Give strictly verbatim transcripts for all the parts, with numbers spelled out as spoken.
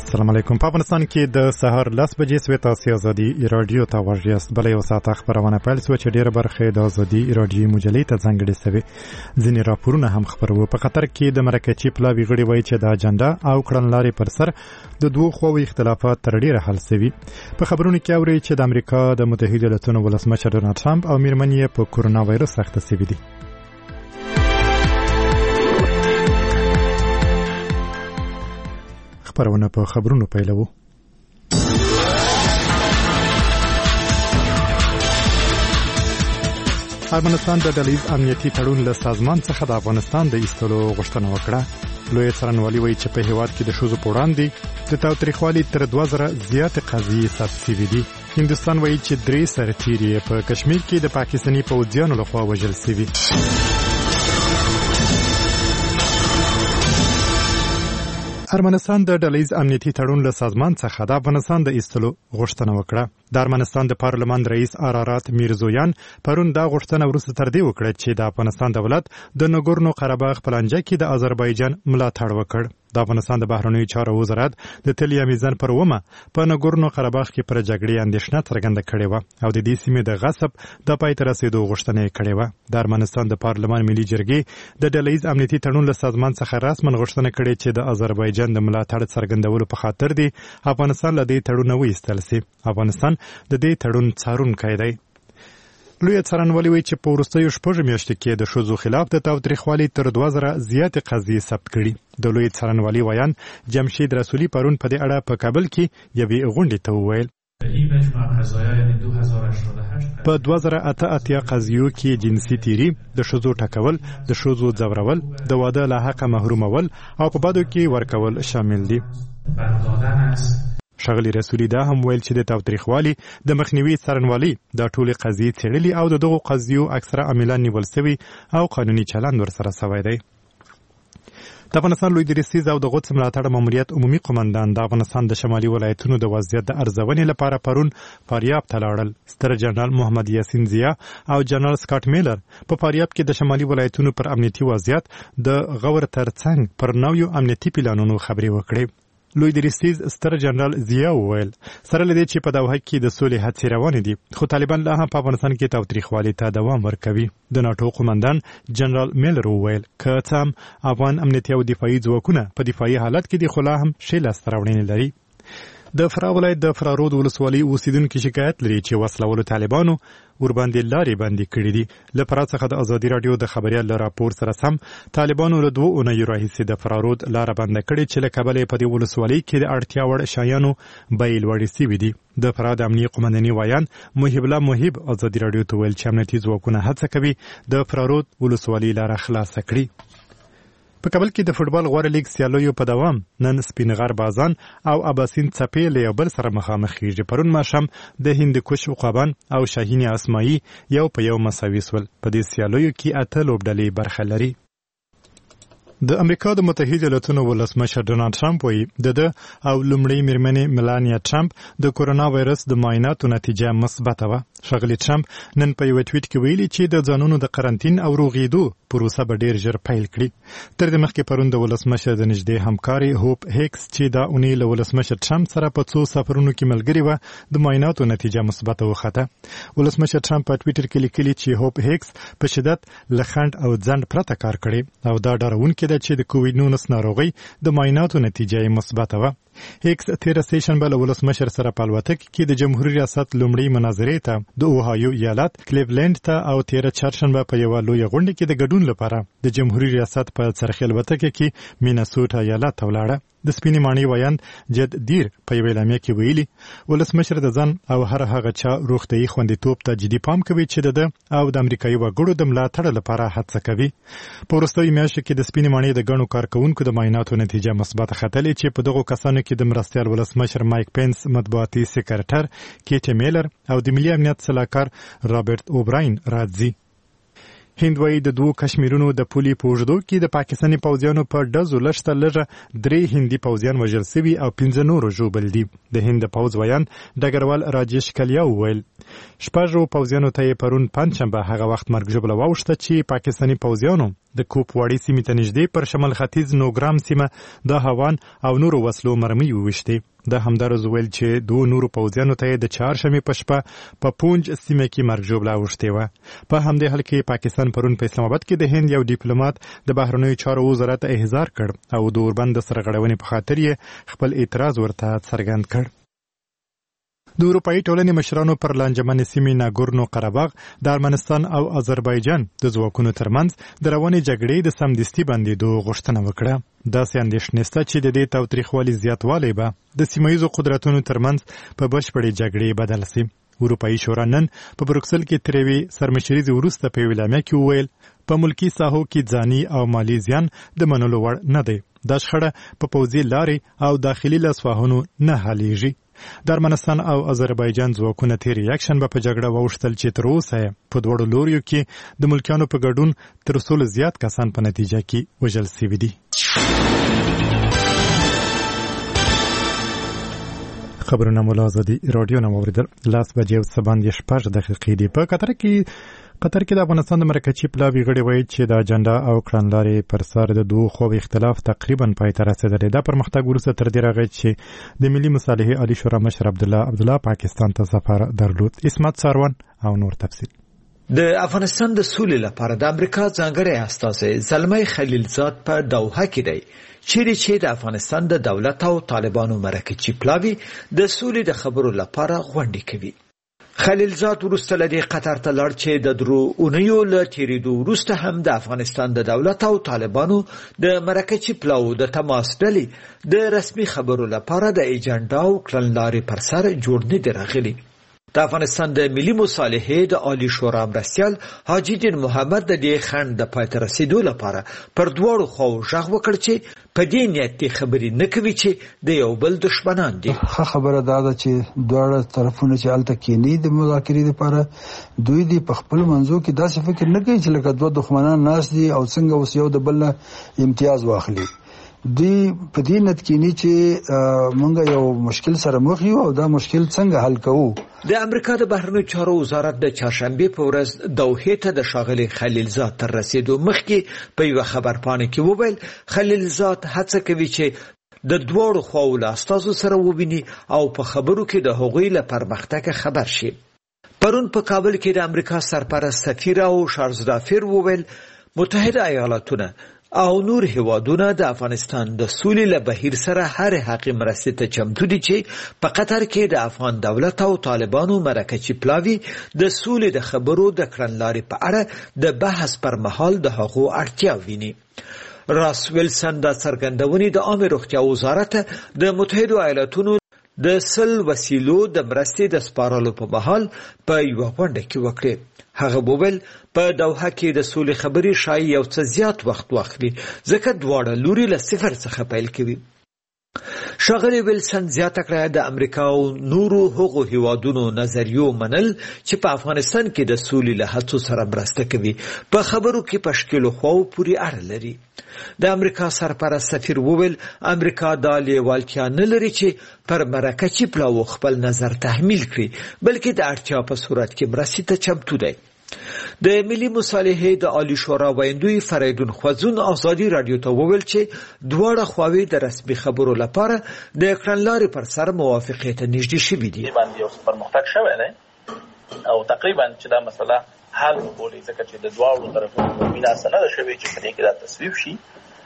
السلام علیکم. په افغانستان کې د سهار لس بجې سوې تاسې ازادي رادیو ته غوږ یاست. بله یو ساعته خپرونه پیل شوه چې ډېره برخه د ازادي رادیو مجلې ته ځانګړې شوې. ځینې راپورونه هم خپروو. په قطر کې د مرکچي پلاوي غړي وایي چې د اجنډا او کړنلارې پر سر د دوو خواوو اختلافات تر ډېره حل شوي. په خبرونو کې اورئ چې د امریکا د متحده ایالتونو ولسمشر ډونالډ ټرمپ او میرمن یې په کورونا وایرس اخته شوي دي. خبرونه په خبرونو پیلوو. افغانستان د ډلهیز امنیتي تړون له سازمان څخه د افغانستان د ایستلو غوښتنه وکړه. لوی څارنوالي وایي چې په هیواد کې د ښځو په وړاندې د تاوتریخوالي تر دوه زره زیاتې قضیې ثبت شوي دي. هندوستان وایي چې درې سرتیري په کشمیر کې د پاکستاني پوځیانو لخوا وژل شوي. ارمنستان د ډلهیز امنیتي تړون له سازمان څخه د افغانستان د ایستلو غوښتنه وکړه. د ارمنستان د پارلمان رئیس آرارات میرزویان پرون دا غوښتنه وروسته تر دې وکړه چې د افغانستان دولت د نګورنو قرهباغ په لانجه کې د آذربایجان ملاتړ وکړ. د افغانستان د بهرنیو چارو وزارت د تلیا میزان پر ومه په نګورنو قرهباغ کې پر جګړې اندېښنه څرګنده کړې وه او د دې سیمې د غصب د پای ته رسېدو غوښتنه یې کړې وه. د ارمنستان د پارلمان ملي جرګې د ډلهیز امنیتي تړون له سازمان څخه رسماً غوښتنه کړې چې د آذربایجان د ملاتړ څرګندولو په خاطر دی افغانستان له دې تړونه وایستل شي. افغانستان د دې تړون څارونکی دی. لوی څارنوالي وایي چې په وروستیو شپږو میاشتو کې د ښځو خلاف د تاوتریخوالي تر دوه زره زیاتې قضیې ثبت کړي. د لوی څارنوالي ویان جمشید رسولي پرون په دې اړه په کابل کې یوې غونډې ته وویل. په دوه زره اته اتیا قضیو کې جنسي تیري، د ښځو ټکول، د ښځو ځورول، د واده له حقه محرومول او په بدو کې ورکول شامل دي. ښاغلي رسولي دا هم ویل چې د تاوتریخوالي د مخنیوي څارنوالي دا ټولې قضیې څېړلي او د دغو قضیو اکثره عاملان نیول سوي او قانوني چلند ورسره سوی دی. د افغانستان لوی درستیز او د قدس ملاتړ ماموریت عمومي قومندان د افغانستان د شمالي ولایتونو د وضعیت د ارزونې لپاره پرون فاریاب ته لاړل. ستر جنرال محمد یاسین ضیا او جنرال سکاټ میلر په فاریاب کې د شمالي ولایتونو پر امنیتي وضعیت د غور ترڅنګ پر نویو امنیتي پلانونو خبرې وکړې. لوی درستیز ستر جنرال ضیا وویل سره له دې چې په دوحه کې د سولې هڅې روانې دي خو طالبان لا هم په افغانستان کې تاوتریخوالي ته دوام ورکوي. د ناټو قومندان جنرال میلر وویل که څه هم افغان امنیتي او دفاعي ځواکونه په دفاعي حالت کې دي خو لا هم ښې لاسته راوړنې لري. د فراه ولایت د فرارود ولسوالۍ اوسیدونکي شکایت لري چې وسلهوالو طالبانو ورباندې لارې بندې کړې دي. له فراه څخه د ازادي راډیو د خبریال له راپور سره سم طالبانو له دوو اونیو راهیسې د فرارود لاره بنده کړې چې له کبله یې په دې ولسوالۍ کې د اړتیا وړ شیانو بیې لوړې سوي دي. د فراه د امنیې قومنداني ویان محب الله محب ازادي راډیو ته ویل چې امنیتي ځواکونه هڅه کوي د فرارود ولسوالۍ لاره خلاصه کړي. په کابل کې د فوټبال غوره لیګ سیالیو په دوام نن سپینغر بازان او اباسین څپې له یو بل سره مخامخ کېږي. پرون ماښام د هندوکش عقابان او شاهین اسماعي یو په یو مساوي سول. په دې سیالیو کې اته لوبډلې برخه لري. د امریکا د متحده ایالتونو ولسمشر ډونالډ ټرمپ وایي د ده او لومړۍ میرمنې ملانیا ټرمپ د کورونا وایرس د معایناتو نتیجه مثبته وه. ښاغلي ټرمپ نن په یوه ټویټ کې ویلي چې د ځانونو د قرنطین او روغېدو پروسه به ډېر ژر پیل کړي. تر دې مخکې پرون د ولسمشر د نږدې همکارې هوپ هیکس چې دا اونۍ له ولسمشر ټرمپ سره په څو سفرونو کې ملګرې وه د معایناتو نتیجه مثبته وخته. ولسمشر ټرمپ په ټویټر کې لیکلي چې هوپ هیکس په شدت له خنډ او ځنډ پرته کار کړی او دا ډارونکی ده چې د کوویډ نولس ناروغۍ د معایناتو نتیجه یې مثبته وه. هیکس تیره سهشنبه له ولسمشر سره په الوتکه کې د جمهوریت ریاست لومړۍ مناظرې ته د اوهایو ایالت کلیولند ته او تیره چهارشنبه په یوه لویه غونډه کې د ګډون لپاره د جمهوریت ریاست په څرخي الوتکه کې میناسوټا ایالت ته ولاړه. د سپینې ماڼۍ ویان جد دیر په یوه اعلامیه کې ویلي ولسمشر د ځان او هر هغه چا روغتیايي خوندیتوب ته جدي پام کوي چې د ده او د امریکایي وګړو د ملاتړ لپاره هڅه کوي. په وروستیو میاشتو کې د سپینې ماڼۍ د ګڼو کارکوونکو د معایناتو نتیجه مثبته ختلې چې په دغو کسانو کې د مرستیال ولسمشر مایک پینس مطبوعاتي سکرټر کیټ میلر او د ملي امنیت سلاکار رابرټ اوبراین راځي. هند وایي د دوو کشمیرونو د پولې په اوږدو کې د پاکستاني پوځیانو په ډزو لږ تر لږه درې هندي پوځیان وژل سوي او پنځه نورو ژوبل دي. د هند د پوځ ویان ډګروال راجیش کلیا وویل شپږو پوځیانو ته یې پرون پنجشنبه هغه وخت مرګ ژوبله واوښته چې پاکستاني پوځیانو د کوپواړي سیمې ته نږدې پر شمال ختیځ نوګرام سیمه د هاوان او نورو وسلو مرمۍ وویشتې. د همدارز ویل چې دوه نورو پوځیانو ته د چهارشنبې په شپه په پونج سیمه کې مرګ ژوبله اوښتې وه. په همدې حال کې پاکستان پرون په اسلام آباد کې د هند یو ډیپلوماټ د بهرنیو چارو وزارت احضار کړ او د اوربند د سرغړونې په خاطر یې خپل اعتراض ورته څرګند کړ. د اروپایي ټولنې مشرانو پر لانجمن سیمې ناګورنو قرهباغ د ارمنستان او آذربایجان د ځواکونو ترمنځ د روانې جګړې د سمدستي بندېدو غوښتنه وکړه. داسې اندېښنې شته چې د دې تاوتریخوالي زیاتوالی به د سیمه ییزو قدرتونو ترمنځ په بشپړې جګړې بدل شي. اروپایي شورا نن په بروکسل کې تر یوې سرمشریزې وروسته په یوه اعلامیه کې وویل په ملکي ساحو کې ځاني او مالي زیان د منلو وړ نه دی. دا شخړه په پوځي لارې او داخلي لاسوهنو نه حلیږي. د ارمنستان او آذربایجان ځواکونه تیر یکشنبه په جګړه واوښتل چې تر اوسه په دواړو لوریو کې د ملکیانو په ګډون تر سلو زیات کسان په نتیجه کې وژل شوي دي. خبرونه مو له ازادي راډیو نه واوریدل. لاس بجې او څه باندې شپږ دقیقې دي. په قطر کې قطر کې د افغانستان د مرکزي پلاوي غړي وایي چې د اجنډا او کړنلارې پر سر د دوه خو اختلاف تقریبا پای ته رسیدلی. دا پرمختګ وروسته تر دې راغی چې د ملي مصالحې عالی شورا مشر عبدالله عبدالله پاکستان ته سفر درلود. اسمت ساروان او نور تفصیل. د افغانستان د سولې لپاره د امریکا ځانګړی استازی زلمی خلیلزاد په دوحه کې دی چیرې چې د افغانستان د دولت او طالبانو مرکزي پلاوي د سولې د خبرو لپاره غونډې کوي. خلیلزاد وروسته له دې قطر ته لاړ چې د درو اونیو له تېرېدو وروسته هم د افغانستان د دولت او طالبانو د مرکزي پلاوو د تماس ډلې د رسمي خبرو لپاره د ایجنډا او کړنلارې پر سر جوړ نه دي راغلي. د افغانستان د ملي مصالحې د عالی شورا مرستیال حاجي دین محمد د دې خنډ د پای ته رسیدو لپاره پر دواړو خواو غږ وکړ چې په دې نیت خبرې نه کوي چې د یو بل دشمنان دي. ښه خبره دا ده چې دواړه طرفونه چې هلته کېني د مذاکرې لپاره دوی دي په خپل منځو کې داسې فکر نه کوي چې لکه دوه دښمنان ناست دي او څنګه اوس یو د بل نه امتیاز واخلي. دوی په دې نیت کېني چې موږ یو مشکل سره مخ یو او دا مشکل څنګه حل کوو. د امریکا د بهرنیو چارو وزارت د چهارشنبې په ورځ دوحې ته د ښاغلي خلیلزاد تر رسیدو مخکې په یوه خبرپاڼه کې وویل خلیلزاد هڅه کوي چې د دواړو خواوو له استازو سره وویني او په خبرو کې د هغوی له پرمختګه خبر شي. پرون په کابل کې د امریکا سرپرست سفیر او شارزدافیر وویل متحده ایالاتونه او نور هیوادونه د افغانستان د سولې له بهیر سره هر حقي مرستې ته چمتو دي چې په قطر کې د افغان دولت او طالبانو مرکزي پلاوي د سولې د خبرو د کړنلارې په اړه د بحث پر مهال د هغو اړتیا ویني. راس ویلسن د څرګندونې د عامه روغتیا وزارت د متحده ایالاتونو د سل وسیلو د مرستې د سپارلو په مهال په یوه غونډه کې وکړې. هغه وویل په دوحه کې د سولې خبرې شاید یو څه زیات وخت واخلي ځکه دواړه لوري له صفر څخه پیل کوي. ښاغلي ویلسن زیاته کړه د امریکا او نورو هغو هیوادونو نظریو منل چې په افغانستان کې د سولې له هڅو سره مرسته کوي په خبرو کې په ښکېلو خواو پورې اړه لري. د امریکا سرپرست سفیر وویل امریکا دا لیوالتیا نه لري چې پر مرکزي پلاوو خپل نظر تحمیل کړي بلکې د اړتیا په صورت کې مرستې ته چمتو دی. د ملي مصالحې د عالی شورا ویندوی فریدون خوځون ازادي رادیو ته وویل چې دواړه خواوې د رسمي خبرو لپاره د کړنلارې پر سر موافقې ته نږدې شوي دي. باندې یو پرمختګ شوی دی او تقریبا چې دا مسله حل وبولي ځکه چې د دواړو طرفونو مینه نه ده شوې چې په دې کې دا تصویب شي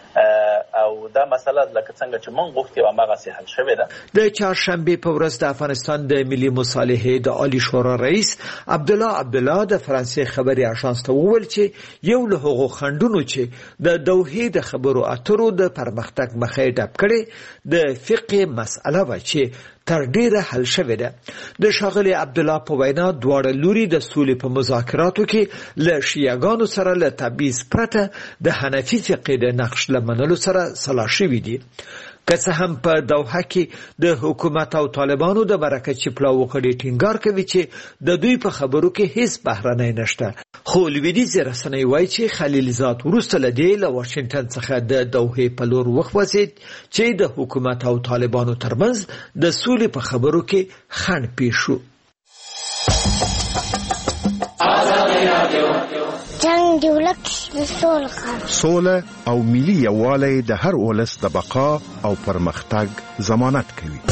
او دا مسله لکه څنګه چې مونږ غوښتي و هغه حل شوې ده. د چهارشنبې په ورځ د افغانستان د ملي مصالحې د عالی شورا رئیس عبدالله عبدالله د فرانسې خبري اژانس ته وویل چې یو له هغو خنډونو چې د دوحې د خبرو اترو د پرمختګ مخه ډب کړي د فقه مسأله و چې تر ډیره حل شوې ده. د ښاغلي عبدالله په وینا دواړه لوري د سولې په مذاکراتو کې له شیعهګانو سره له تبعیض پرته د حنفي فقه د نقش له منلو سره سلا شوي دي. که څه هم په دوحه کې د حکومت او طالبانو د مرکزي پلاوو غړي ټینګار کوي چې د دوی په خبرو کې هیڅ بهرنۍ نشته، خو لویدیځې رسنۍ وایي چې خلیلزاد وروسته له دې له واشنګټن څخه د دوحې په لور وخوځېد چې د حکومت او طالبانو ترمنځ د سولې په خبرو کې خنډ پیښ شو. جنگ دی ولک سوله سوله او ملي یووالی د هر ولس د بقا او پرمختګ ضمانت کوي.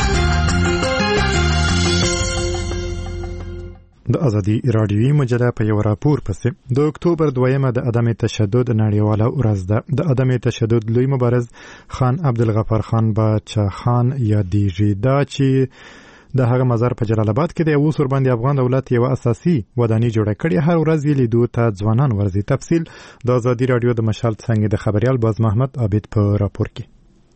د ازادي رادیوي مجله په یو راپور پسې د اکتوبر دویمه د عدم تشدد نړیواله ورځ ده. د عدم تشدد لوی مبارز خان عبدالغفار خان باچا خان یادېږي. دا چې د هغه مزار په جلال آباد کې د اوس ور باندې افغان دولت یو اساسي ودانۍ جوړه کړې، هر ورځ یې لیدو ته ځوانان ورځي. تفصیل د ازادي رادیو د مشال څنګه د خبريال باز محمد عابد په راپور کې.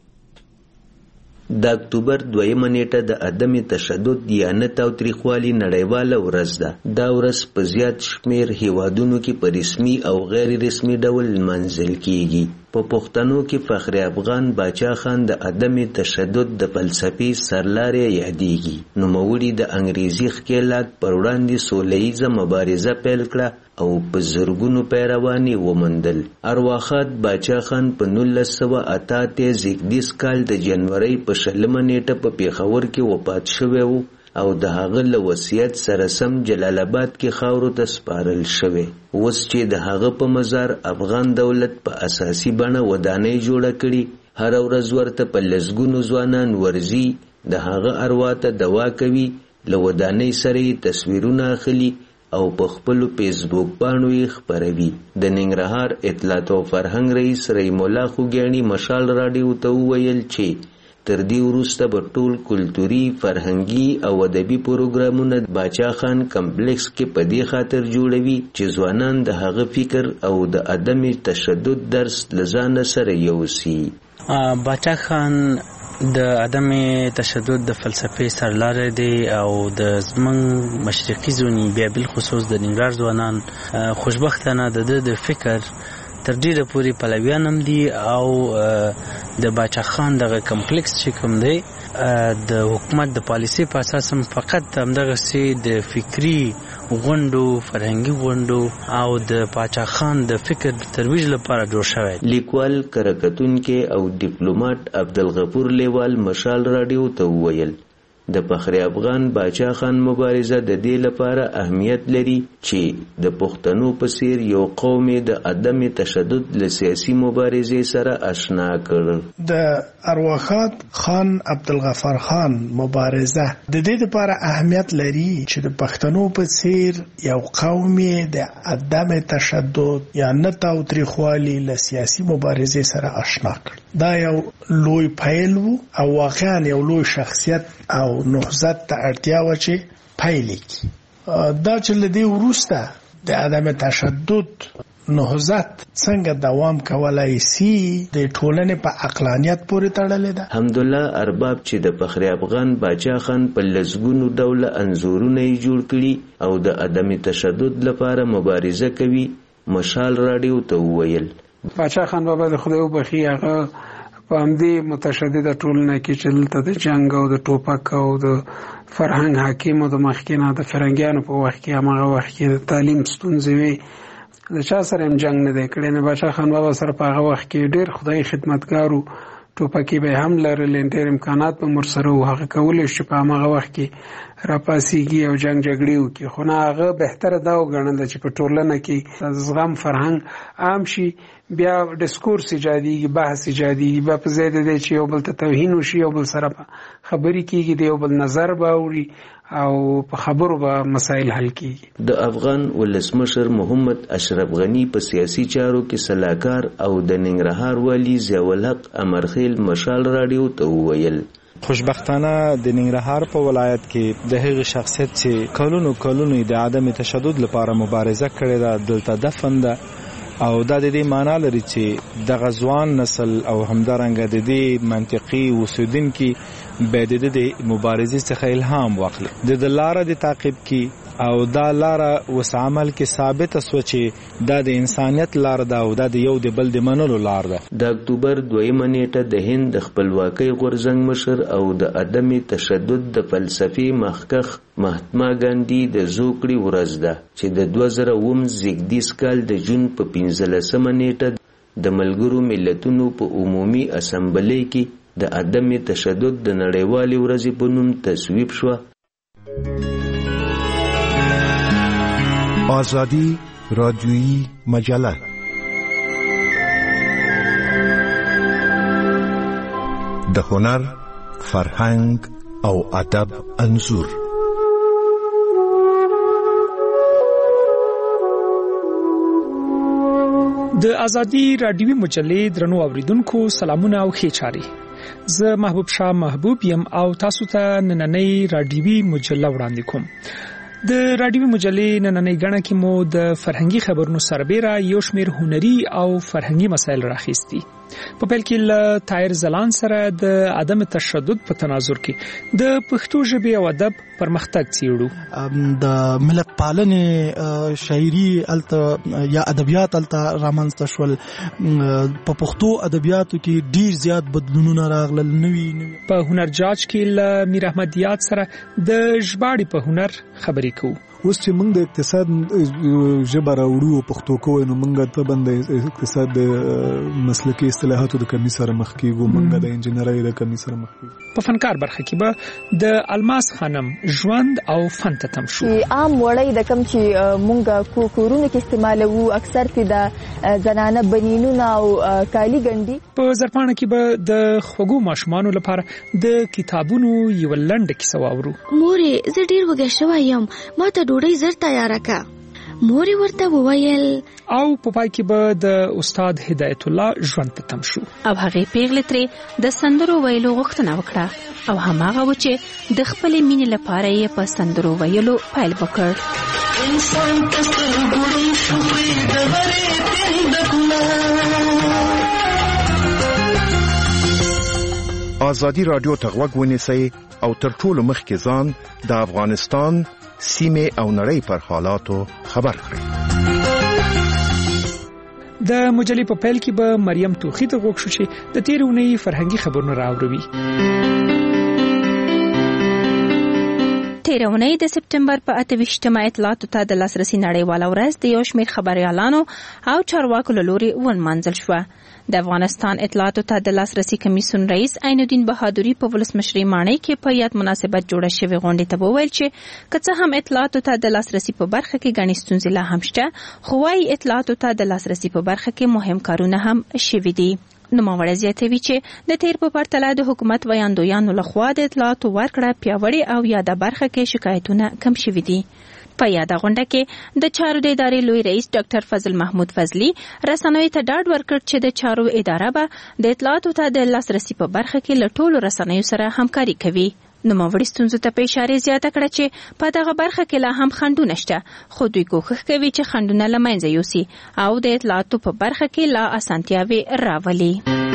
د اکتوبر دویمه نیټه د عدم تشدد یا نه تاوتریخوالي نړیواله ورځ ده. دا ورځ په زیات شمیر هیوادونو کې په رسمي او غیر رسمي ډول لمانځل کیږي. په پښتنو کې فخر افغان باچا خان د عدم تشدد د فلسفي سرلارې یادېږي. نوموړي د انګریزي ښکېلاک پر وړاندې سوله ییزه مبارزه پیل کړه او په زرګونو پیروان یې وموندل. ارواښاد باچا خان په نولس سوه اته اتیا زېږدیز کال د جنورۍ په شلمه نیټه په پېښور کې وفات شوی و او د هغه له وصیت سره سم جلال آباد کې خاورو ته سپارل شوی. اوس چې د هغه په مزار افغان دولت په اساسي بڼه ودانۍ جوړه کړي، هر ورځ ورته په لسګونو ځوانان ورځي، د هغه اروا ته دوا کوي، له ودانۍ سره یې تصویرونه اخلي او په خپلو فیسبوک پاڼو یې خپروي. د ننګرهار اطلاعات او فرهنګ رئیس رحیم الله خوږیاڼي مشال راډیو ته وویل چې تر دې وروسته به ټول کلتوري، فرهنګي او ادبي پروګرامونه باچا خان کمپلیکس کې په دې خاطر جوړوي چې ځوانان د هغه فکر او د عدم تشدد درس له ځانه سره یوسي. باچا خان د عدم تشدد د فلسفې سرلارې دی او د زمونږ مشرقي زونی بیا بالخصوص د ننګرهار ځوانان خوشبختانه د ده د فکر تر ډیره پوری پلویان هم دي او د باچا خان دغه کمپلیکس چې کوم دی د حکومت د پالیسي په اساس هم فقط همدغه سي د فکری غونډو، فرهنګي غونډو او د باچا خان د فکر د ترویج لپاره جوړ شوی. لیکوال، کرکټونکي او ډیپلوماټ عبدالغفور لیوال مشال راډیو ته وویل د فخر افغان باچا خان مبارزه د دې لپاره اهمیت لري چې د پښتنو په څیر یو قوم د عدم تشدد له سیاسي مبارزې سره آشنا کړ. د ارواښاد خان عبدالغفار خان مبارزه د دې لپاره اهمیت لري چې د پښتنو په څیر یو قوم د عدم تشدد یا نه تاوتریخوالي له سیاسي مبارزې سره آشنا کړ. دا یو لوی پیل و او واقعا یو لوی شخصیت او نهضت ته اړتیا و چې پیل کړي. دا چې له دې وروسته د عدم تشدد نهضت څنګه دوام کولای شي د ټولنې په عقلانیت پورې تړلې ده. حمدالله ارباب چې د فخر افغان باچا خان په لسګونو ډوله انځورونه یې جوړ کړي او د عدم تشدد لپاره مبارزه کوي، مشال راډیو ته وویل باچا خان بابا د خدای وبخي هغه په همدې متشدده ټولنه کې چې دلته د جنګ او د ټوپک او د فرهنګ حاکم او د مخکینه د فرنګیانو په وخت کې هغه وخت کې د تعلیم ستونزې وي، د چا سره هم جنگ نه دی کړی. نه باچا خان بابا سره په هغه وخت کې ډېر خدای خدمتګارو، ټوپکې به هم لرل، ډېر امکانات به ورسره وو، هغه کولی شي په هماغه وخت کې راپاسېږي او جنګ جګړې وکړي. خو نه هغه بهتره دا وګڼله چې په ټولنه کې زغم فرهنګ عام شي، بیا ډسکورس ایجادېږي، بحث ایجادېږي، بیا په ځای د دې چې یو بل ته توهین وشي، یو بل سره خبرې کېږي، د یو بل نظر به اوري او په خبرو به مسایل حل کېږي. د افغان ولسمشر محمد اشرف غني په سیاسي چارو کې سلاکار او د ننګرهار والي ضیاءالحق امرخیل مشال راډیو ته وویل خوشبختانه د ننګرهار په ولایت کې د هغې شخصیت چې کلونو کلونو د عدم تشدد لپاره مبارزه کړې ده دلته دفن ده او دا د دې معنا لري چې د غزوان نسل او همدارنګه د دې منطقي اوسیدونکي به د دې مبارزې څخه الهام واخلي، د لاره د تعقیب کی او دا لاره وس عمل کې ثابت اسو چې دا د انسانیت لار ده او دا د یو د بل د منلو لار ده. د اکتوبر دویمه نیټه د هند د خپلواکۍ غورځنګ مشر او د عدم تشدد د فلسفي مخکخ مهاتما ګاندي د زوکړې ورځ ده چې د دوه زره اووم زېږدیز کال د جون په پنځلسمه نیټه د ملګرو ملتونو په عمومي اسمبلۍ کې د عدم تشدد د نړیوالې ورځې په نوم تصویب شوه. آزادی رادیویی مجله. د هنر، فرهنګ او ادب انځور. د ازادي رادیوي مجلې درنو اوریدونکو سلامونه او ښه چاري. زه محبوب شاه محبوب یم او تاسو ته نننۍ رادیوي مجله وړاندې کوم. د رادیوي مجلې نننۍ غاڼه کې مو د فرهنګي خبرونو سربېره یو شمېر هنري او فرهنګي مسایل راخیستي. په پیل کې له طاهر زلان سره د عدم تشدد په تناظر کې د پښتو ژبې او ادب پرمختګ څیړو. د ملت پالنې شاعري الته یا ادبیات الته رامنځته شول. په پښتو ادبیاتو کې ډیر زیات بدلونونه راغلل. نوي په هنر جاج کې له میر احمد یاد سره د ژباړې په هنر خبرې کوو. اوس چې موږ د اقتصاد ژبه راوړو پښتو کوو نو موږ ته بند اقتصاد د مسلکي اصطلاحاتو د کمی سره مخ کیږو، موږ د انجنیرۍ د کمی سره مخ کیږو. په فنکار برخه کې به د الماس خانم ژوند او فن ته تم شو. عام وړۍ د کم چې موږ کورونو کې استعمالوو اکثر ته د زنانه بنینونه او کالی ګنډي. په زرپانه کې به د خوګو ماشومانو لپاره د کتابونو یو لنډه کیسه واورو. مورې زه ډیر وګه شوی یم، ما ته ډوډۍ زر تیاره کا. مورې ورته وویل. او په پای کې به د استاد هدایت الله ژوند ته تم شو. او هغه پیغلې ترې د سندرو ویلو غوښتنه وکړه او هماغه و چې د خپلې مینې لپاره یې په سندرو ویلو پیل وکړ. انسان تاسو ګورئ شوې د ورې تندکونه. آزادی رادیو ته غوږ ونیسئ او تر ټولو مخکې ځان د افغانستان سیمه او نړۍ پر حالاتو خبر کړئ. د مجلې په پیل کې به مریم توخی ته غوږ شو چې د تېرې اونۍ فرهنګي خبرونه راوړي. تېره اونۍ د سپټمبر په اته ویشتمه اطلاعاتو ته د لاسرسي نړیواله ورځ د یو شمېر خبریالانو او چارواکو له لوري ونمانځل شوه. د افغانستان اطلاعاتو ته د لاسرسي کمیسیون رئیس عین الدین بهادري په ولسمشرۍ ماڼۍ کې په یاد مناسبت جوړه شوې غونډې ته وویل چې که څه هم اطلاعاتو ته د لاسرسي په برخه کې ګڼې ستونزې لا هم شته، خو وايي اطلاعاتو ته د لاسرسي په برخه کې مهم کارونه هم شوي دي. نوموړی زیاتوي چې د تیر په پرتله د حکومت ویاندویانو لخوا د اطلاعاتو ورکړه پیاوړې او یاده برخه کې شکایتونه کم شوي دي. په یاده غونډه کې د چارو د ادارې لوی رئیس ډاکټر فضل محمود فضلي رسنیو ته ډاډ ورکړ چې د چارو اداره به د اطلاعاتو ته د لاسرسي په برخه کې له ټولو رسنیو سره همکاري کوي. نوموړي ستونزو ته په اشاره زیاته کړه چې په دغه برخه کې لا هم خنډونه شته، خو دوی کوښښ کوي چې خنډونه له منځه یوسي او د اطلاعاتو په برخه کې لا اسانتیاوې راولي.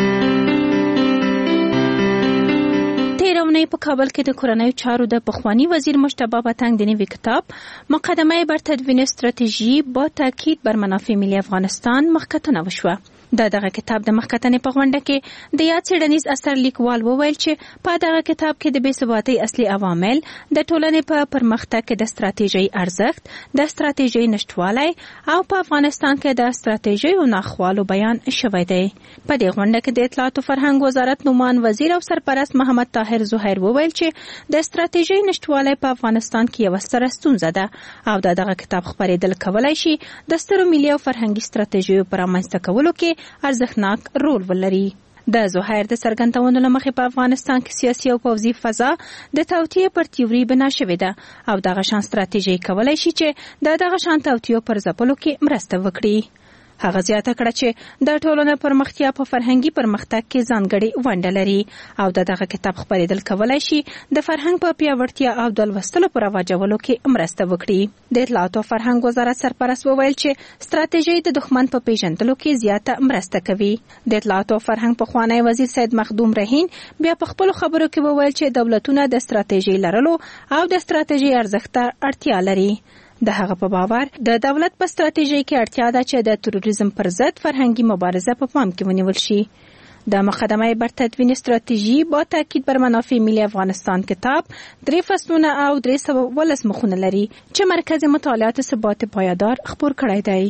تیرونی په کابل کې د کورنیو چارو د پخوانی وزیر مجتبی بتنګ د نوي کتاب مقدمه بر تدوین استراتیژی با تاکید بر منافع ملی افغانستان مخکتنه وشوه. د دغه کتاب د مخکتنې په غونډه کې د یاد څېړنیز اثر لیکوال وویل چې په دغه کتاب کې د بې ثباتۍ اصلي عوامل د ټولنې په پرمختګ کې د ستراتیژۍ ارزښت، د ستراتیژۍ نشټوالی او په افغانستان کې د ستراتیژۍ ناخوالو بیان شوی دی. په دې غونډه کې د اطلاعات او فرهنګ وزارت نومان وزیر او سرپرست محمد طاهر زهیر وویل چې د ستراتیژۍ نشټوالی په افغانستان کې یوه ستره ستونزه ده او د دغه کتاب خپرېدل کولی شي د سترو ملي او فرهنګي ستراتیژیو په رامنځته کولو کې ارزښتناک رول ولري. د زهیر د څرګندونو له مخې په افغانستان کې سیاسي او پوځي فضا د توطیې پر تیوري بنا شوې ده او دغه شان ستراتیژي کولی شي چې د دغه شان توطیو پر ځپلو کې مرسته وکړي. هغه زیاته کړه چې د ټولنې پرمختیا په فرهنګي پرمختګ کې ځانګړې ونډه لري او د دغه کتاب خپرېدل کولی شي د فرهنګ په پیاوړتیا او د لوستلو په رواجولو کې مرسته وکړي. د اطلاعات او فرهنګ وزارت سرپرست وویل چې ستراتیژي د دښمن په پیژندلو کې زیاته مرسته کوي. د اطلاعات او فرهنګ پخوانی وزیر سید مخدوم رهین بیا په خپلو خبرو کې وویل چې دولتونه د ستراتیژي لرلو او د ستراتیژي ارزښت ته اړتیا لري. د هغه په باور د دولت په ستراتیژي کې اړتیا ده چې د تروریزم پر ضد فرهنګي مبارزه په پام کې ونیول شي. د مقدمه بر تدوین استراتیژی با تاکید بر منافع ملی افغانستان کتاب درې فصلونه او درې سوه ولس مخونه لري چې مرکز مطالعات ثبات پایدار خپور کړی دی.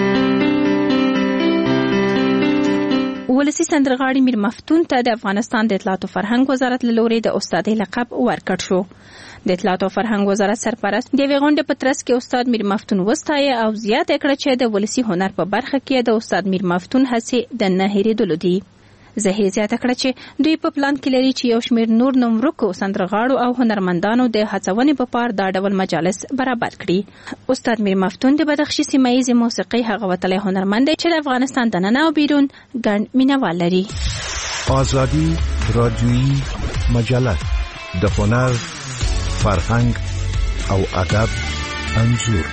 ولسی سندرغاړي میر مفتون ته د افغانستان د اطلاعات او فرهنګ وزارت له لوري د استادۍ لقب ورکړ شو. د اطلاعات او فرهنګ وزارت سرپرست د ویغونډ په ترڅ کې استاد میر مفتون وستایه او زیاته کړه چې د ولسی هنر په برخه کې د استاد میر مفتون هڅې د نه هېرېدلو دي. زهیر زیاته کړه چې دوی په پلان کې لري چې یو شمېر نور نومورکو سندرغاړو او هنرمندانو د هڅونې په پار دا ډول مجالس برابر کړي. استاد میر مفتون د بدخشي سیمه ییزې موسیقۍ هغه وتلی هنرمند دی چې د افغانستان دننه او بیرون ګڼ مینوال لري. آزادی رادیویی مجله د هنر، فرهنګ او ادب انځور.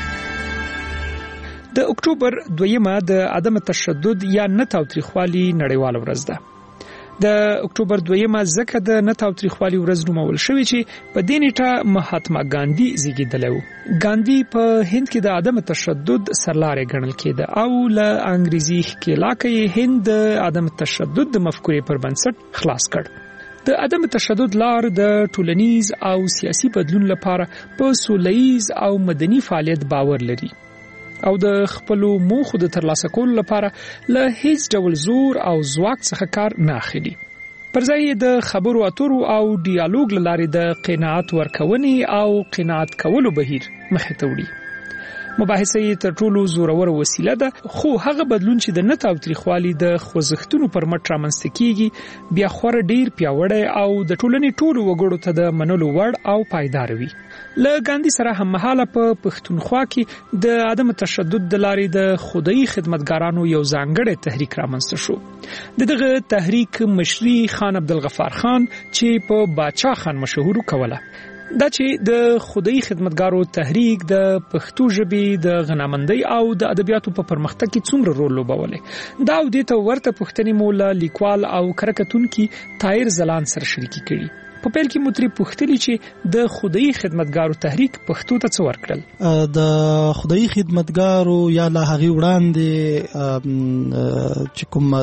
د اکتوبر دویمه د عدم تشدد یا نه تاوتریخوالي نړیواله ورځ ده. د اکتوبر دویمه ځکه د نه تاوتریخوالي ورځ نومول شوې چې په دې نیټه مهاتما ګاندی زیږیدلی و. ګاندی په هند کې د عدم تشدد سرلارې ګڼل کېده او له انګریزي ښکېلاکه یې هند د عدم تشدد د مفکورې پر بنسټ خلاص کړ. د عدم تشدد لار د ټولنیز او سیاسي بدلون لپاره په سوله‌ییز او مدني فعالیت باور لري او د خپلو موخو د ترلاسه کولو لپاره له هیڅ ډول زور او ځواک څخه کار نه اخلي. پر ځای د خبرو اترو او ډیالوګ له لارې د قناعت ورکونې او قناعت کولو بهیر مخې ته وړي. مباحثه یې تر ټولو زوروره وسیله ده، خو هغه بدلون چې د نه تاوتریخوالي د خوځښتونو پر مټ رامنځته کیږي بیا خورا ډیر پیاوړی او د ټولنې ټولو وګړو ته د منلو وړ او پایدار وي. له ګاندی سره هم مهاله په پښتونخوا کې د عدم تشدد د لارې د خدای خدمتګارانو یو ځانګړی تحریک رامنځته شو. د دغه تحریک مشري خان عبدالغفار خان چې په باچا خان مشهور کوله. دا چې د خدای خدمتګارو تحریک د پښتو ژبې د غنامندۍ او د ادبیاتو په پرمختګ کې څومره رول لوبولی، دا او دې ته ورته پوښتنې مو له لیکوال او کرکټونکي طاهر زلان سره شریکې کړي. په پیل کې مو ترې پوښتلي چې د خدای خدمتګارو تحریک پښتو ته څه ورکړل؟ د خدای خدمتګارو یا له هغې وړاندې چې کوم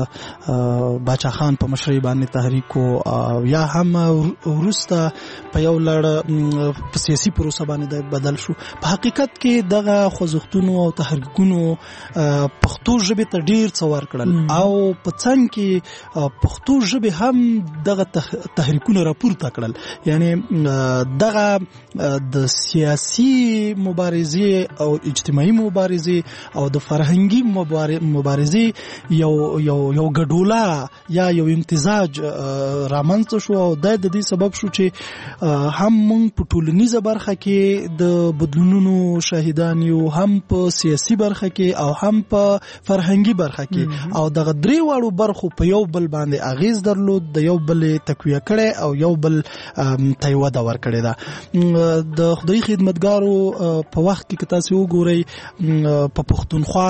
د باچا خان په مشرۍ باندې تحریک او یا هم وروسته په یو لړ په سیاسي پروسه باندې بدل شو. په حقیقت کې دغه خوځښتونو او تحریکونو پښتو ژبې ته ډیر څه ورکړل او په څنګ کې پښتو ژبې هم دغه تحریکونه پورته کړل. یعنی دغه د سیاسي مبارزې او اجتماعي مبارزې او د فرهنګي مبارزې یو یو یو ګډوله یا یو امتزاج رامنځته شو او د دې سبب شو چې هم موږ په ټولنیزه برخه کې د بدلونونو شاهدان یو، هم په سیاسي برخه کې او هم په فرهنګي برخه کې او دغه درې واړو برخو په یو بل باندې اغیز درلود، د یو بل تقویه کړي او یو بل ته وده ورکړې ده. د خدای خدمتګارو په وخت کې که تاسو وګورئ په پښتونخوا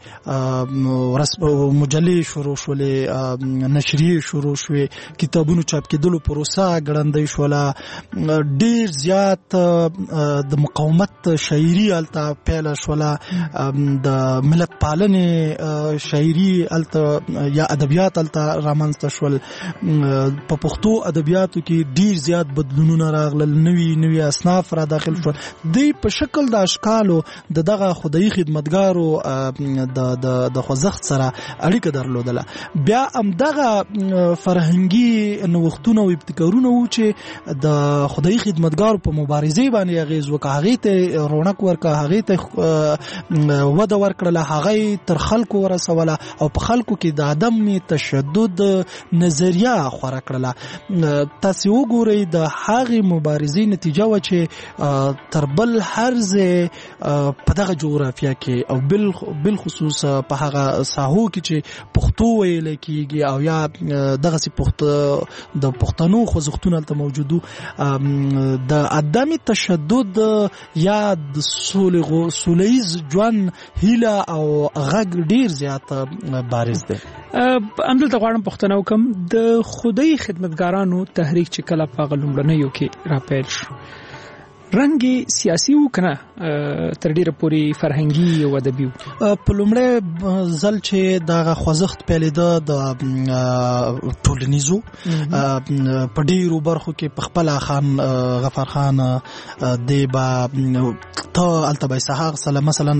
کې مجلې شروع شولې، نشریې شروع شوې، کتابونو چاپ کېدلو پروسه ګړندۍ شوله، ډیر زیات د مقاومت شاعري هلته پیله شوله، د ملت پالنې شاعري هلته یا ادبیات هلته رامنځته شول. په پښتو ادبیاتو کې ډیر زیات بدلونونه راغلل، نوي نوي اصناف را داخل شول. دوی په شکل د اشکالو د دغه خدای خدمتګارو د د خوځښت سره اړیکه درلودله. بیا هم دغه فرهنګي نوښتونه او ابتکارونه و چې د خدای خدمتګارو په مبارزې باندې اغیز وکړه، هغې ته رونق ورکړه، هغې ته وده ورکړله، هغه تر خلکو ورسوله او په خلکو کې د عدم تشدد نظریه خوره کړله. تاسو وګورئ د هغې مبارزې نتیجه و چې تر بل هر ځای په دغه جغرافیه کې او بالخصوص په هغه ساحو کې چې پښتو ویل کېږي او یا دغسې د پښتنو خوځښتونه هلته موجود د عدم تشدد یا د سولهییز ژوند هیله او غږ ډیر زیات بارز دی. همدلته غواړم پوښتنه وکړم، د خدای خدمتګارانو تحریک چې کله په هغه لومړنیو کې راپیل شو، رنګ سیاسي و کنه تر ډیره پورې فرهنګي او ادبي په لومړی ځل چې دغه خوځښت پیلېده د ټولنیزو په ډیرو برخو کې په خپل خان غفار خان د با ته التبای سحاق سره مثلا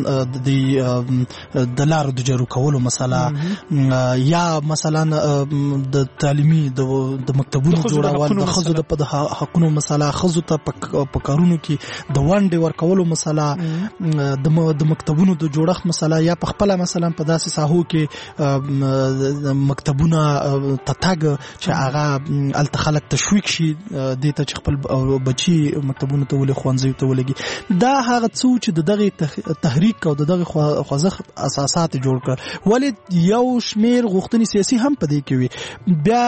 د لارو د جارو کولو مسله یا مثلا د تعلیمي د مکتبونو جوړول د خزو د حقونو مسله خزو ته په کارونو کې د وانډې ورکولو مسله د مکتبونو د جوړښت مسله یا په خپل مثلا په داسې ساحو کې مکتبونه تتاګ چې هغه التخلق تشویق شي د ته خپل بچي مکتبونو ته ولې خوانځي ته ولګي دا هغه څو چې دغه تحریک او دغه خوځښت اساسات جوړ کړ ولې یو شمیر غوښتنې سیاسي هم پدې کې وي بیا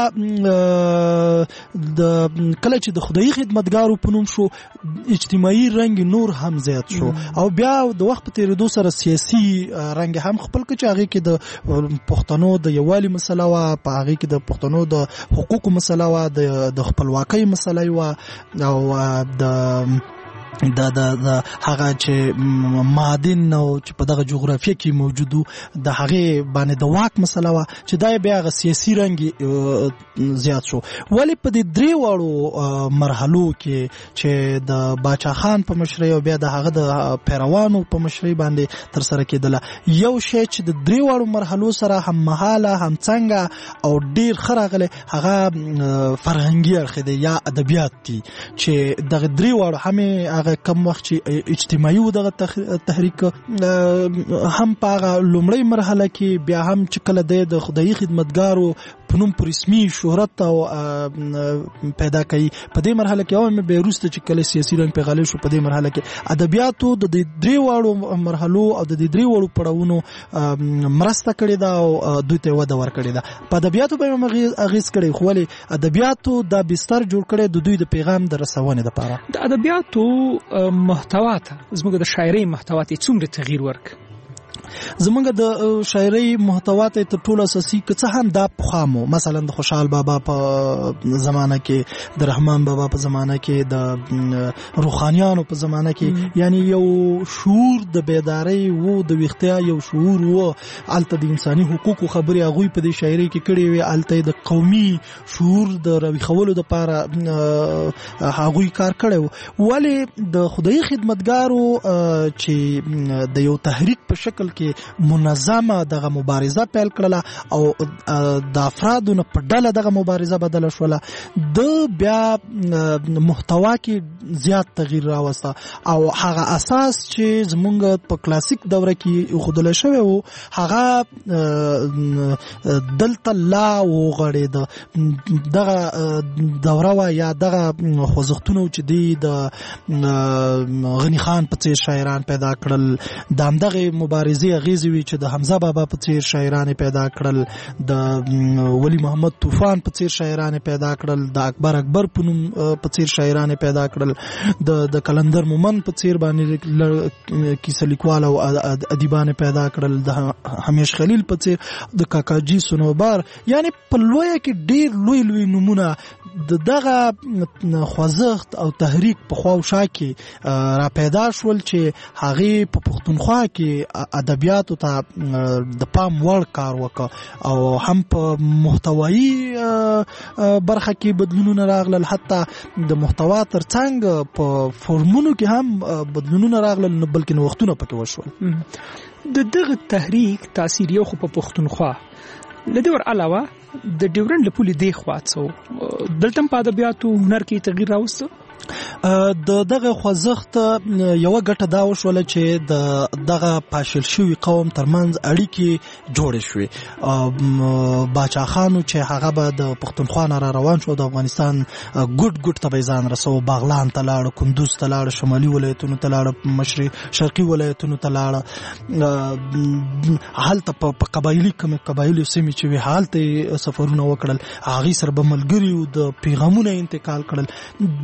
د کله چې د خدای خدمتګارو په نوم شو اجتماعي رنګ نور هم زیات شو او بیا د وخت په تیریدو سره سیاسي رنګ هم خپل کچ هغه کې د پښتنو د یووالي مسله وا په هغه کې د پښتنو د حقوقو مسله وا د خپلواکۍ مسله وا او د دا د هغه چې معادن او چې په دغه جغرافیه کې موجودو د هغه باندې د واک مسله وا چې دا بیا غ سیاسي رنګ زیات شو ولی په دې درې وړو مرحلو کې چې د باچا خان په مشرۍ او بیا د هغه د پیروانو په مشرۍ باندې تر سره کېدله یو شی چې د درې وړو مرحلو سره هم مهاله هم څنګه او ډیر خراغله هغه فرهنګي اړخ دی یا ادبیات دي چې دغه درې وړو هم هغه کم وخت چې اجتماعي و دغه تحریک هم په هغه لومړی مرحله کې بیا هم چې کله د خدای خدمتګارو په نوم په رسمي شهرت او پیدا کړي په دې مرحله کې او به وروسته چې کله سیاسي رنګ په غالي شو په دې مرحله کې ادبیاتو د درې واړو مرحلو او د درې واړو پړاوونو مرسته کړې ده او دوی ته وده ورکړې ده په ادبیاتو به موږ اغیز کړي خو ولې ادبیاتو د بستر جوړ کړي د دوی د پیغام د رسونې لپاره د ادبیاتو محتوا ته زموږ د شاعرۍ محتوا ته څومره تغییر ورک زمونږ د شاعرۍ محتوا ته تر ټولو اساسي څه هم دا پخامو مثلا د خوشحال بابا په زمانه کې د رحمان بابا په زمانه کې د روحانيانو په زمانه کې یعنی یو شعور د بیداری وو د وختیا یو شعور وو الته د انساني حقوقو خبري هغه په دې شاعرۍ کې کړي وي الته د قومي شعور د روي خولو د لپاره هغه کار کړي ولی د خدای خدمتګارو چې د یو تحریک په شکل کې منظمه دغه مبارزه پیل کړله او د افرادو په ډله دغه مبارزه بدله شوله د بیا محتوا کې زیات تغییر راوسته او هغه اساس چې زمونږ په کلاسیک دوره کې خودل شوی وو هغه دلته لا وغړید دغه دوره وا یا دغه خوځښتونو چې دی د غنی خان په څیر شاعران پیدا کړل د همدغه مبارزې اغیزې وی چې د حمزه بابا په څیر شاعران پیدا کړل د ولی محمد طوفان په څیر شاعران پیدا کړل د اکبر اکبر په نوم په څیر شاعران پیدا کړل د د کلندر مومن په څیر باندې کیسه لیکوال او ادیبان پیدا کړل د همیش خلیل په څیر د کاکاجی سنوبار یعنی په لوی کې ډیر لوی لوی نمونه د دغه خوځښت او تحریک په خواوشا کې را پیدا شول چې هغه په پښتونخوا کې ادبیاتو ته د پام وړ کار وکړ او هم په محتوایی برخه کې بدلونونه راغلل حتی د محتوا ترڅنګ په فورمونو کې هم بدلونونه راغلل نه بلکې نوښتونه پکې وشول د دغه تحریک تاثیر یو خو په پښتونخوا لدې ور علاوه د ډیورنډ لپولې دی خواڅو دلته په ادبیاتو هنر کې تغییر راوسته د دغه خوځښت یو ګټه دا وشوله چې د دغه پاشل شوی قوم ترمنځ اړیکې جوړې شوې باچا خانو چې هغه به د پښتونخوا نه را روان شو د افغانستان ګډ ګډ ته ځان رسو باغلان ته لاړ کندوز ته لاړ شمالي ولایتونو ته لاړ مشرق شرقي ولایتونو ته لاړ حالت په قبایلی کوم قبایلی سیمې چې وی حالت سفرونه وکړل هغه سره به ملګری او د پیغامونو انتقال کړل دغه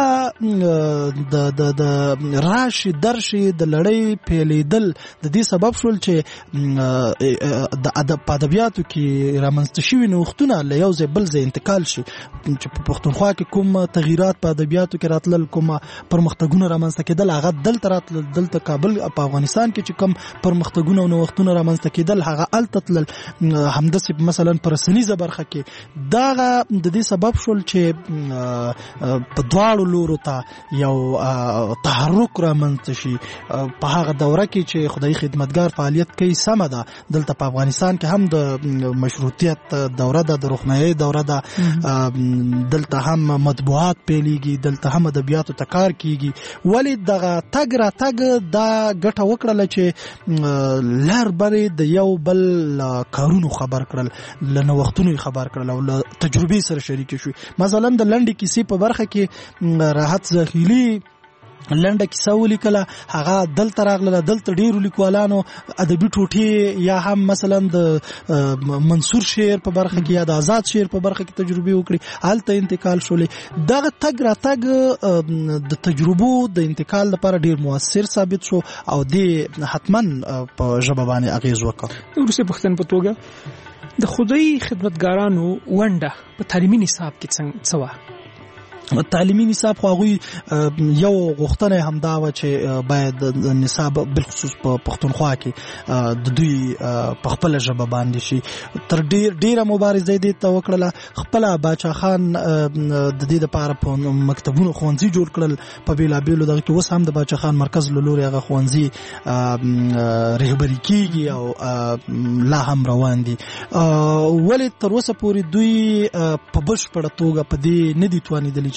د د د راشي درشي د لړۍ پیلیدل د دې سبب شول چې د ادب ادبیاتو کې رامنځته شوي نوښتونه له یو ځای بل ځای انتقال شي چې په پښتونخوا کې کوم تغییرات په ادبیاتو کې راتلل کوم پرمختګونه رامنځته کېدل هغه دلته راتلل دلته کابل په افغانستان کې چې کوم پرمختګونه او نوښتونه رامنځته کېدل هغه الته تلل همداسې مثلا په رسنیزه برخه کې دغه د دې سبب شول چې په دواړو لورو ته یو تحرک رامنځته شي په هغه دوره کې چې خدای خدمتګار فعالیت کوي سمه ده دلته په افغانستان کې هم د مشروطیت دوره ده د روښنایي دوره ده دلته هم مطبوعات پیلېږي دلته هم ادبیاتو ته کار کیږي ولې دغه تګ را تګ دا ګټه وکړله چې لر برې د یو بل کارونو خبر کړل له نوښتونو خبر کړل او له تجربې سره شریک شو مثلا د لنډې کیسې په برخه کې راحت زخیلی لنډه کیسه ولیکله هغه دلته راغله دلته ډیرو لیکوالانو ادبي ټوټې یا هم مثلا د منصور شعر په برخه کې یا د آزاد شعر په برخه کې تجربې وکړي هلته انتقال شولې دغه تګ را تګ د تجربو د انتقال لپاره ډیر موثر ثابت شو او دې حتما په ژبه باندې اغیز وکړ. وروسته پوښتنه په توګه د خدای خدمتګارانو ونډه په تعلیمي نصاب کې څنګه څه وه؟ تعلیمي نصاب خو هغوی یو غوښتنه همدا وه چې باید د نصاب بالخصوص په پښتونخوا کې د دوی په خپله ژبه باندې شي تر ډیر ډیره مبارزه دې ته وکړله خپله باچا خان د دې دپاره په مکتبونو ښوونځي جوړ کړل په بېلابېلو دغه کې اوس هم د باچا خان مرکز له لورې هغه ښوونځي رهبري کېږي او لا هم روان دي ولې تر اوسه پورې دوی په بشپړه توګه په دې نه دي توانېدلي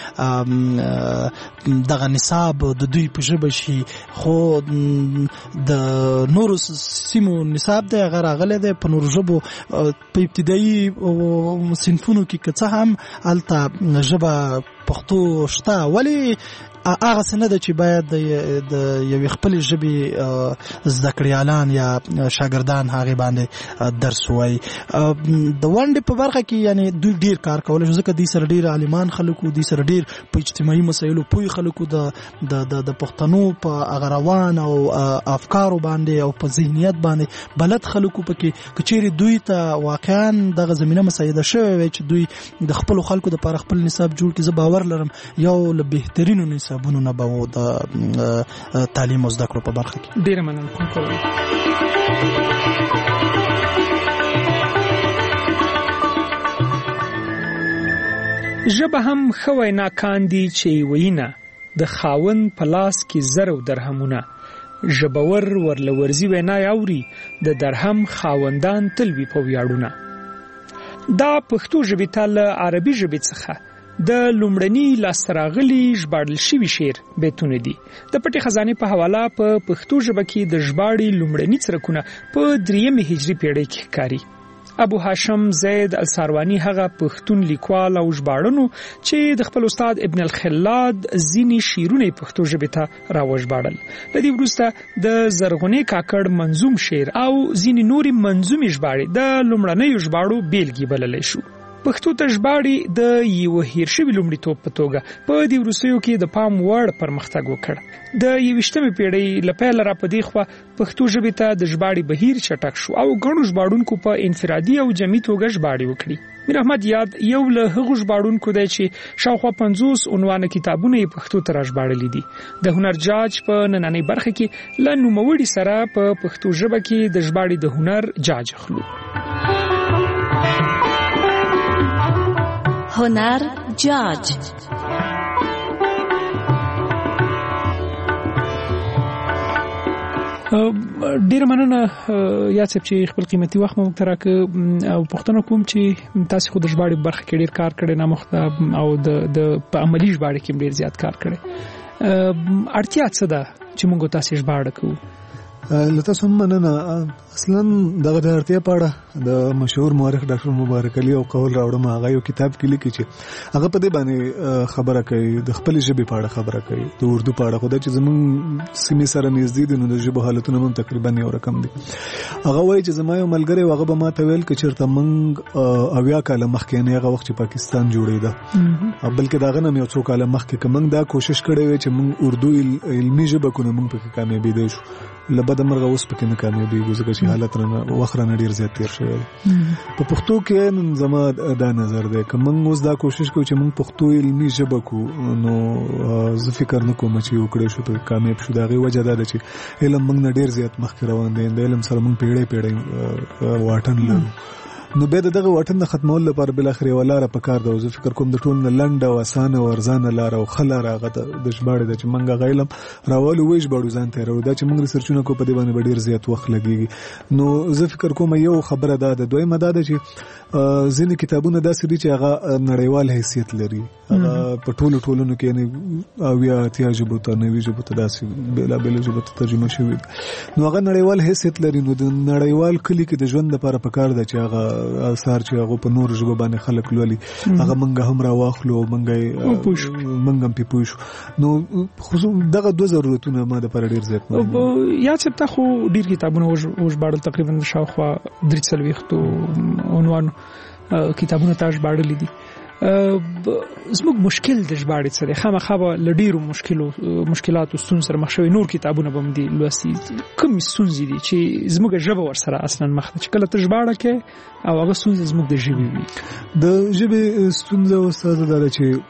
چې دغه نصاب د دوی په ژبه شي خو د نورو سیمو نصاب دی هغه راغلی دی په نورو ژبو په ابتدایي صنفونو کې که څه هم هلته ژبه پښتو شته ولې هغه څه نه ده چې باید د یوې خپلې ژبې زده کړیالان یا شاګردان هغې باندې درس ووایي د ونډې په برخه کې یعنی دوی ډیر کار کولی شو ځکه دوی سره ډیر عالمان خلک وو دوی سره ډیر په اجتماعي مسایلو پوه خلک وو د د پښتنو په هغه روان او افکارو باندې او په ذهنیت باندې بلد خلک وو پکې که چیرې دوی ته واقعا دغه زمینه مساعده شوې وی چې دوی د خپلو خلکو دپاره خپل نصاب جوړ کړي زه باور لرم یو له بهترینو نصابونو نه به و د تعلیم او زده کړو په برخه کې. ډېره مننه کوم ژبه هم ښه ویناکان دي چې ویینه د خاوند په لاس کې زر او درهمونه ژبور ورله ورزي وینای اوري د درهم خاوندان تل وي په ویاړونه. دا پښتو ژبې ته له عربي ژبې څخه د لومړني لاسته راغلي ژباړل شوي شعر بیتونه دي. د پټې خزانې په حواله په پښتو ژبه کې د ژباړې لومړني څرکونه په درېیمې هجري پیړۍ کې ښکاري. ابو هاشم زید الساروانی هغه پښتون لیکوال او ژباړنو چې د خپل استاد ابن الخلاد ځینې شعرونه پښتو ژبې ته راوژباړل. له دې وروسته د زرغونې کاکړ منظوم شعر او ځینې نورې منظومې ژباړې د لومړنیو ژباړو بیلګې بللی شو. پښتو ته ژباړې د یوه هیر شوي لومړیتوب په توګه په دې وروستیو کې د پام وړ پرمختګ وکړ. د یویشتمې پیړۍ له پیله را په دې خوا پښتو ژبې ته د ژباړې بهیر چټک شو او ګڼو ژباړونکو په انفرادي او جمعي توګه ژباړې وکړي. میر احمد یاد یو له هغو ژباړونکو دی چې شاوخوا پنځوس عنوانه کتابونه یې پښتو ته راژباړلي دي. د هنر جاج په نننۍ برخه کې له نوموړي سره په پښتو ژبه کې د ژباړې د هنر جاج اخلو. هنر جاج ډیر مننه یا څه چې خپل قیمتي وخت مو ترک او پښتنه کوم چې تاسو خود ژباړې برخه کې ډیر کار کړی نه مخته او د د په عملی ژباړې کې ډیر زیات کار کړی. اړتیا څه ده چې موږ تاسو ژباړه کوو؟ لته سم مننه اصلا دغه د اړتیا په اړه د مشهور مورخ ډاکټر مبارک علي او قول راوړم هغه یو کتاب کې لیکي چې هغه په دې باندې خبره کوي د خپل ژبې په اړه خبره کوي د اردو په اړه خو دا چې زمونږ سیمې سره نږدې دي نو د ژبو حالتونه هم تقریبا یو رقم دي. هغه وایي چې زما یو ملګری هغه به ما ته ویل چې چېرته موږ اویا کاله مخکې نه هغه وخت چې پاکستان جوړېده بلکې د هغه نه یو څو کاله مخکې که موږ دا کوشش کړی وی چې موږ اردو علمي ژبه کړو موږ پکې کامیابېدی شو لبد مرغه اوس پکې نه کامیابېږو ځکه چې حالت رانه وخت رانه ډېر زیات تېر شوی دی. په پښتو کې نن زما دا نظر دی که موږ اوس دا کوشش کوو چې موږ پښتو علمي ژبه کړو نو زه فکر نه کوم چې وکړی شو پکې کامیاب شو. د هغې وجه دا ده چې علم موږ نه ډېر زیات مخکې روان دی د علم سره موږ پیړۍ پیړۍ واټن لرو نو بیا د دغه واټن د ختمولو لپاره بالاخره یوه لاره پکار ده او زه فکر کوم د ټولو نه لنډه او اسانه او ارزانه لاره او ښه لاره هغه د ژباړې ده چې موږ هغه علم راولو ویې ژباړو ځان ته یې راوړو دا چې موږ ریسرچونه کوو په دې باندې به ډېر زیات وخت لګېږي. نو زه فکر کوم یو خبره دا ده. دویمه دا ده چې ځینې کتابونه داسې دي چې هغه نړیوال حیثیت لري هغه په ټولو ټولنو کې یعنې اویا اتیا ژبو ته نوي ژبو ته داسې بېلابېلو ژبو ته ترجمه شوي دي نو هغه نړیوال حیثیت لري. نو د نړیوال کلي کې د ژوند لپاره پکار ده چې هغه اثار چې هغه په نور ژبه باندې خلک لولي هغه منګه هم راواخلو منګه منګه هم پې پوه شو. نو خصوص دغه دوه ضرورتونه ما دپاره ډېر زیات مهم دي. یا چې تا خو ډېر کتابونه وژباړل تقریبا شاوخوا درې څلوېښتو عنوان کتابونه تا ژباړلي دي. زموږ مشکل د ژباړې څه دی خامخا به له ډېرو مشکلو مشکلاتو ستونزو سره مخ شوي نور کتابونه به هم دي لوستي کومې ستونزې دي چې زموږ ژبه ورسره اصلا مخ ده چې کله ته ژباړه کوې او هغه ستونزې زموږ د ژبې وي. د ژبې ستونزه استاده دا ده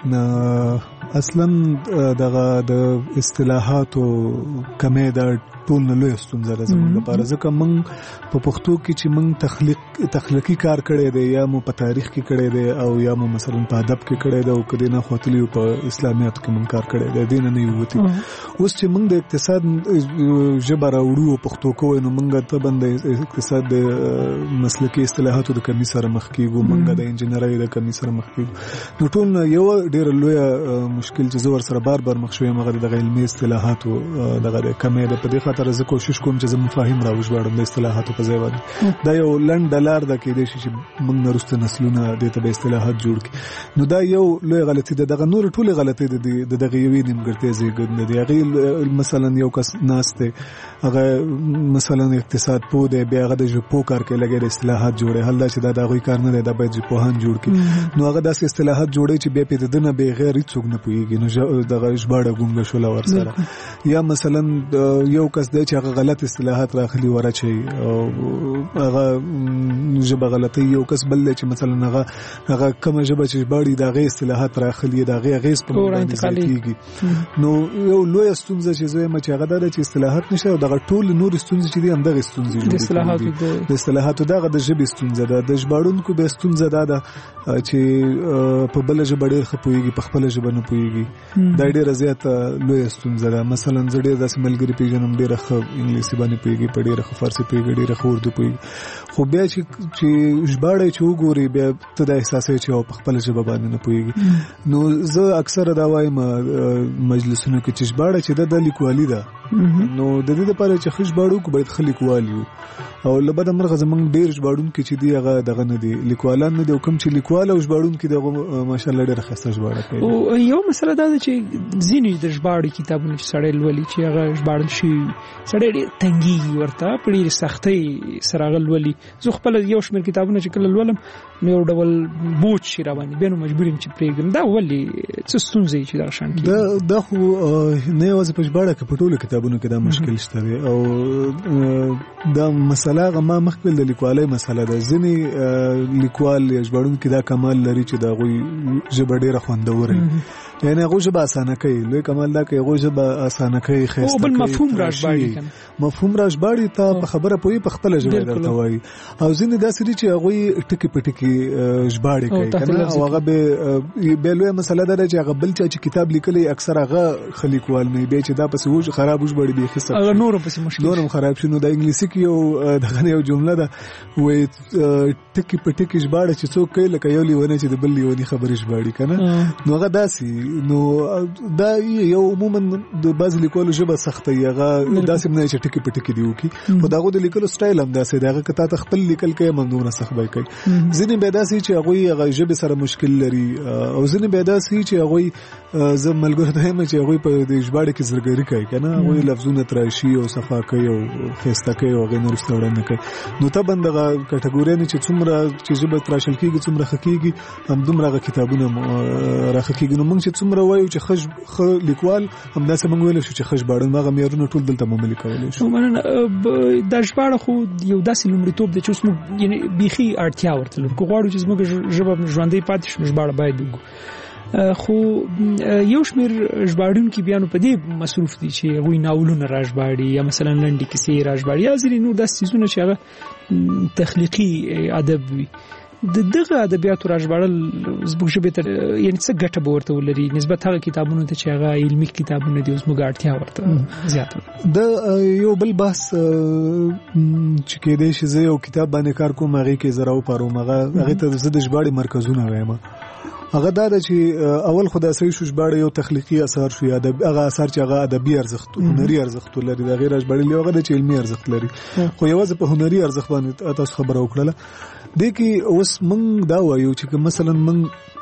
چې اصلا دغه د اصطلاحاتو کمی دا ټول نه لویه ستونزه ده زموږ لپاره ځکه موږ په پښتو کې چې موږ تخلیق تخلیقي کار کړی دی یا مو په تاریخ کې کړی دی او یا مو مثلا په ادب کې کړی دی او که دې نه خوتلي په اسلامیاتو کې موږ کار کړی دی دې نه نه یو وتي. اوس چې موږ د اقتصاد ژبه راوړو او پښتو کوو نو موږ طبعا د اقتصاد د مسلکي اصطلاحاتو د کمي سره مخ کېږو موږ د انجینرۍ د کمي سره مخ کېږو. نو ټول یو ډېره لویه مشکل چې زه ورسره بار بار مخ شوی یم هغه دغه علمي اصطلاحاتو دغه د کمی ده. په دې خاطر زه کوشش کوم چې زه مفاهیم راوژباړم د اصطلاحاتو په ځای باندې دا یو لنډه لار ده کېدای شي چې موږ نه وروسته نسلونه دې ته به اصطلاحات جوړ کړي. نو دا یو لویه غلطي ده. دغه نورې ټولې غلطۍ د دغه یوې نیمګړتیا زېږنده دي. هغې مثلا یو کس ناست دی هغه مثلا اقتصاد پوه دی بیا هغه د ژبپوه کار کوي لګیا د اصطلاحات جوړوي حال دا چې دا د هغوی کار نه دی دا باید ژبپوهان جوړ کړي. نو هغه داسې اصطلاحات جوړوي چې بیا پرې د ده نه بغیر هېڅوک نه پوهېږي نو دغه ژباړه ګونګه شوله ورسره. یا مثلا یو کس دی چې هغه غلط اصطلاحات راخلي ورچوي او هغه ژبه غلطوي. یو کس بل دی چې مثلا هغه هغه کومه ژبه چې ژباړي د هغې اصطلاحات راخلي د هغې اغېز په موږ باندې زیات کېږي. نو یو لویه ستونزه چې زه یم چې هغه دا ده چې اصطلاحات نشته او دغه ټول نورې ستونزې چې دي همدغې ستونزې دي. د اصطلاحاتو دغه د ژبې ستونزه ده. د ژباړونکو بیا ستونزه دا ده چې په بله ژبه ډېر ښه پوهېږي په خپله ژبه نه پوهېږي. دا ډېره زیاته لویه ستونزه ده. مثلا زه ډېر داسې ملګري پېژنم ډېره ښه انګلیسي باندې پوهېږي په ډېره ښه فارسي پوهېږي ډېره ښه اردو پوهېږي خو بیا چې چې ژباړه چې وګوري بیا ته دا احساسوي چې او په خپله ژبه باندې نه پوهېږي. نو زه اکثره دا وایم مجلسونو کې چې ژباړه چې ده د لیکوالي ده نو د دې لپاره چې ښه ژباړونکو باید ښه لیکوال وي او له بده مرغه زموږ ډېر ژباړونکي چې دي هغه دغه نه دي لیکوالان نه دي او کوم چې لیکوال او ژباړونکي دي هغه ماشاءالله ډېره ښایسته ژباړه کوي. او یو مسله دا ده چې ځینې د ژباړې کتابونه چې سړی لولي چې هغه ژباړل شوي سړی ډېر تنګېږي ورته په ډېرې سختۍ سره هغه لولي. زه خپله یو شمېر کتابونه چې کله لولم نو یو ډول بوج شي راباندې بیا نو مجبور یم چې پرېږدم. دا ولې څه ستونزه چې دغه شان کېږي؟ دا خو نه یوازې په ژباړه کې په ټولو کتابونو کې دا مشکل شته دی او دا مسله هغه ما مخکې د لیکوالۍ مسله ده. ځینې لیکوال یا ژباړونکي دا کمال لري چې د هغوی ژبه ډېره خوندوره وي یعنې هغوی ژبه اسانه کوي. لوی کمال دا کوي هغوی ژبه اسانه کوي ښایسته کوي مفهوم را ژباړي مفهوم را ژباړي ته په خبره پوهي په خپله ژبه درته وایي. او ځینې داسې دي چې هغوی ټکي په ټکي ژباړې کوي که نه او هغه بیا لویه مسله دا ده چې هغه بل چا چې کتاب لیکلی اکثر هغه ښه لیکوال نه وي بیا چې دا پسې خراب وژباړي بیخي سخت هغه نور پسې مشکل نور هم خراب شي. نو د انګلیسي کې یو دغه یو جمله ده وایي ټکي په ټکي ژباړه چې څوک کوي لکه یو لیونی چې د بل لیوني خبرې ژباړي که نه نو هغه داسې نو دا یو عموما د بعض لیکوالو ژبه سخته یې هغه داسې نه چې ټکي په ټکي دی وکي خو دغه د لیکلو سټایل هم داسې دی هغه که تا ته خپل لیکل کوي مندونه سخت به کوي ځینې بیا داسې چې هغوی هغه ژبې سره مشکل لري او ځینې بیا داسې چې هغوی زه ملګرو ته یم چې هغوی په دې ژباړې کې زرګري کوي که نه هغوی لفظونه تراشي او صفا کوي او ښایسته کوي او هغې نه وروسته وړاندې کوي نو طبعا دغه کټګوریانې چې څومره چې ژبه تراشل کېږي څومره ښه کېږي همدومره هغه کتابونه راښه کېږي نو موږ چې څومره وایو چې ښه لیکوال همداسې موږ ویلی شو چې ښه ژباړن هغه معیارونه ټول دلته معملي کولی شو مننه دا ژباړه خو یو داسې لومړیتوب دی چې اوس موږ یعنې بیخي اړتیا ورته لرو که غواړو چې زموږ ژبه ژوندۍ پاتې شي نو ژباړه باید وکړو خو یو شمېر ژباړونکي بیا نو په دې مصروف دي چې هغوی ناولونه را ژباړي یا مثلا لنډې کیسې را ژباړي یا ځینې نور داسې څیزونه چې هغه تخلیقي ادب وي د دغه ادبیاتو را ژباړل زموږ ژبې ته یعنې څه ګټه به ورته ولري نسبت هغه کتابونو ته چې هغه علمي کتابونه دي او زموږ اړتیا ورته زیاته د یو بل بحث چې کېدای شي زه یو کتاب باندې کار کوم هغې کې زه راوپاروم هغې ته زه د ژباړې مرکزونه وایم هغه دا ده چې اول خو دا صحیح شو ژباړه یو تخلیقي اثر شو یا هغه اثر چې هغه ادبي ارزښت هنري ارزښت لري دا غیر ژباړلي هغه د علمي ارزښت لري خو یوازې په هنري ارزښت باندې تاسو خبره وکړه دې کې اوس موږ دا وایو چې مثلا موږ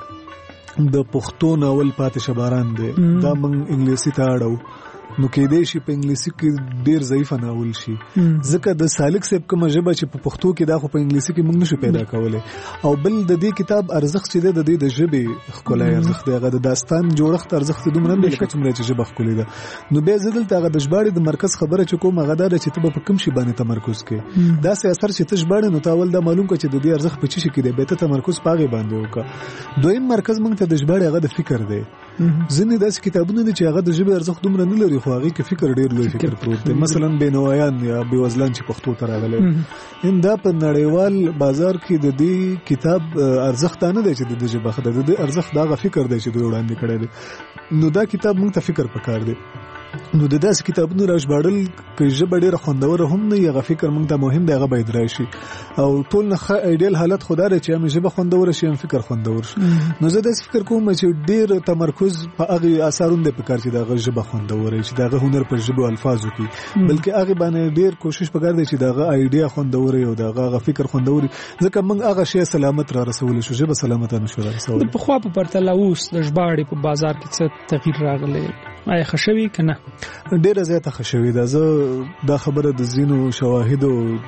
د پښتو ناول پاتې شباران دی دا موږ انګلیسي ته اړو نو کېدای شي په انګلیسي کې ډیر ضعیف ناول شي ځکه د سالک صاحب کومه ژبه چې په پښتو کې دا خو په انګلیسي کې موږ نشو پیدا کولای او بل د دې کتاب ارزښت چې د دې د ژبې ښکلای ارزښت دی هغه د داستان جوړښت ارزښت دومره نه لکه څومره چې ژبه ښکلې ده نو بیا زه دلته هغه د ژباړې د مرکز خبره چې کوم هغه دا ده چې ته به په کوم شي باندې تمرکز کوې داسې اثر چې ته ژباړې نو ته اول دا معلوم کړه چې د دې ارزښت په څه شي کې دی بیا ته تمرکز په هغې باندې وکړه دویم مرکز موږ ته د ژباړې هغه د فکر دی ځینې داسې کتابونه دي چې هغه د ژبې ارزښت دومره نه لري خو هغې کې فکر ډېر لوی فکر پروت دی مثلا بینوایان یا بېوزلان چې پښتو ته راغلی ان دا په نړیوال بازار کې د دې کتاب ارزښت دا نه دی چې د دې ژبه ښه ده د دې ارزښت دا هغه فکر دی چې دوی وړاندې کړی دی نو دا کتاب موږ ته فکر پکار دی نو د داسې کتابونو را ژباړل که ژبه ډېره خوندوره هم نه وي هغه فکر موږ ته مهم دی هغه باید راشي او ټول نه ښه ایډیل حالت خو دا دی چې هم ژبه خوندوره شي هم فکر خوندور شي نو زه داسې فکر کوم چې ډېر تمرکز په هغې اثارو دی پکار چې د هغه ژبه خوندوره وي چې د هغه هنر په ژبو الفاظو کې بلکې هغې باندې ډېر کوشش پکار دی چې د هغه آیډیا خوندوره وي او د هغه فکر خوندور وي ځکه موږ هغه شی سلامت را رسولی شو ژبه سلامته نه شو را رسولی د پخوا په پرتله اوس د ژباړې په بازار کې څه تغییر راغلی آیا ښه شوي که نه ډېره زیاته ښه شوې ده زه دا خبره د ځینو شواهدو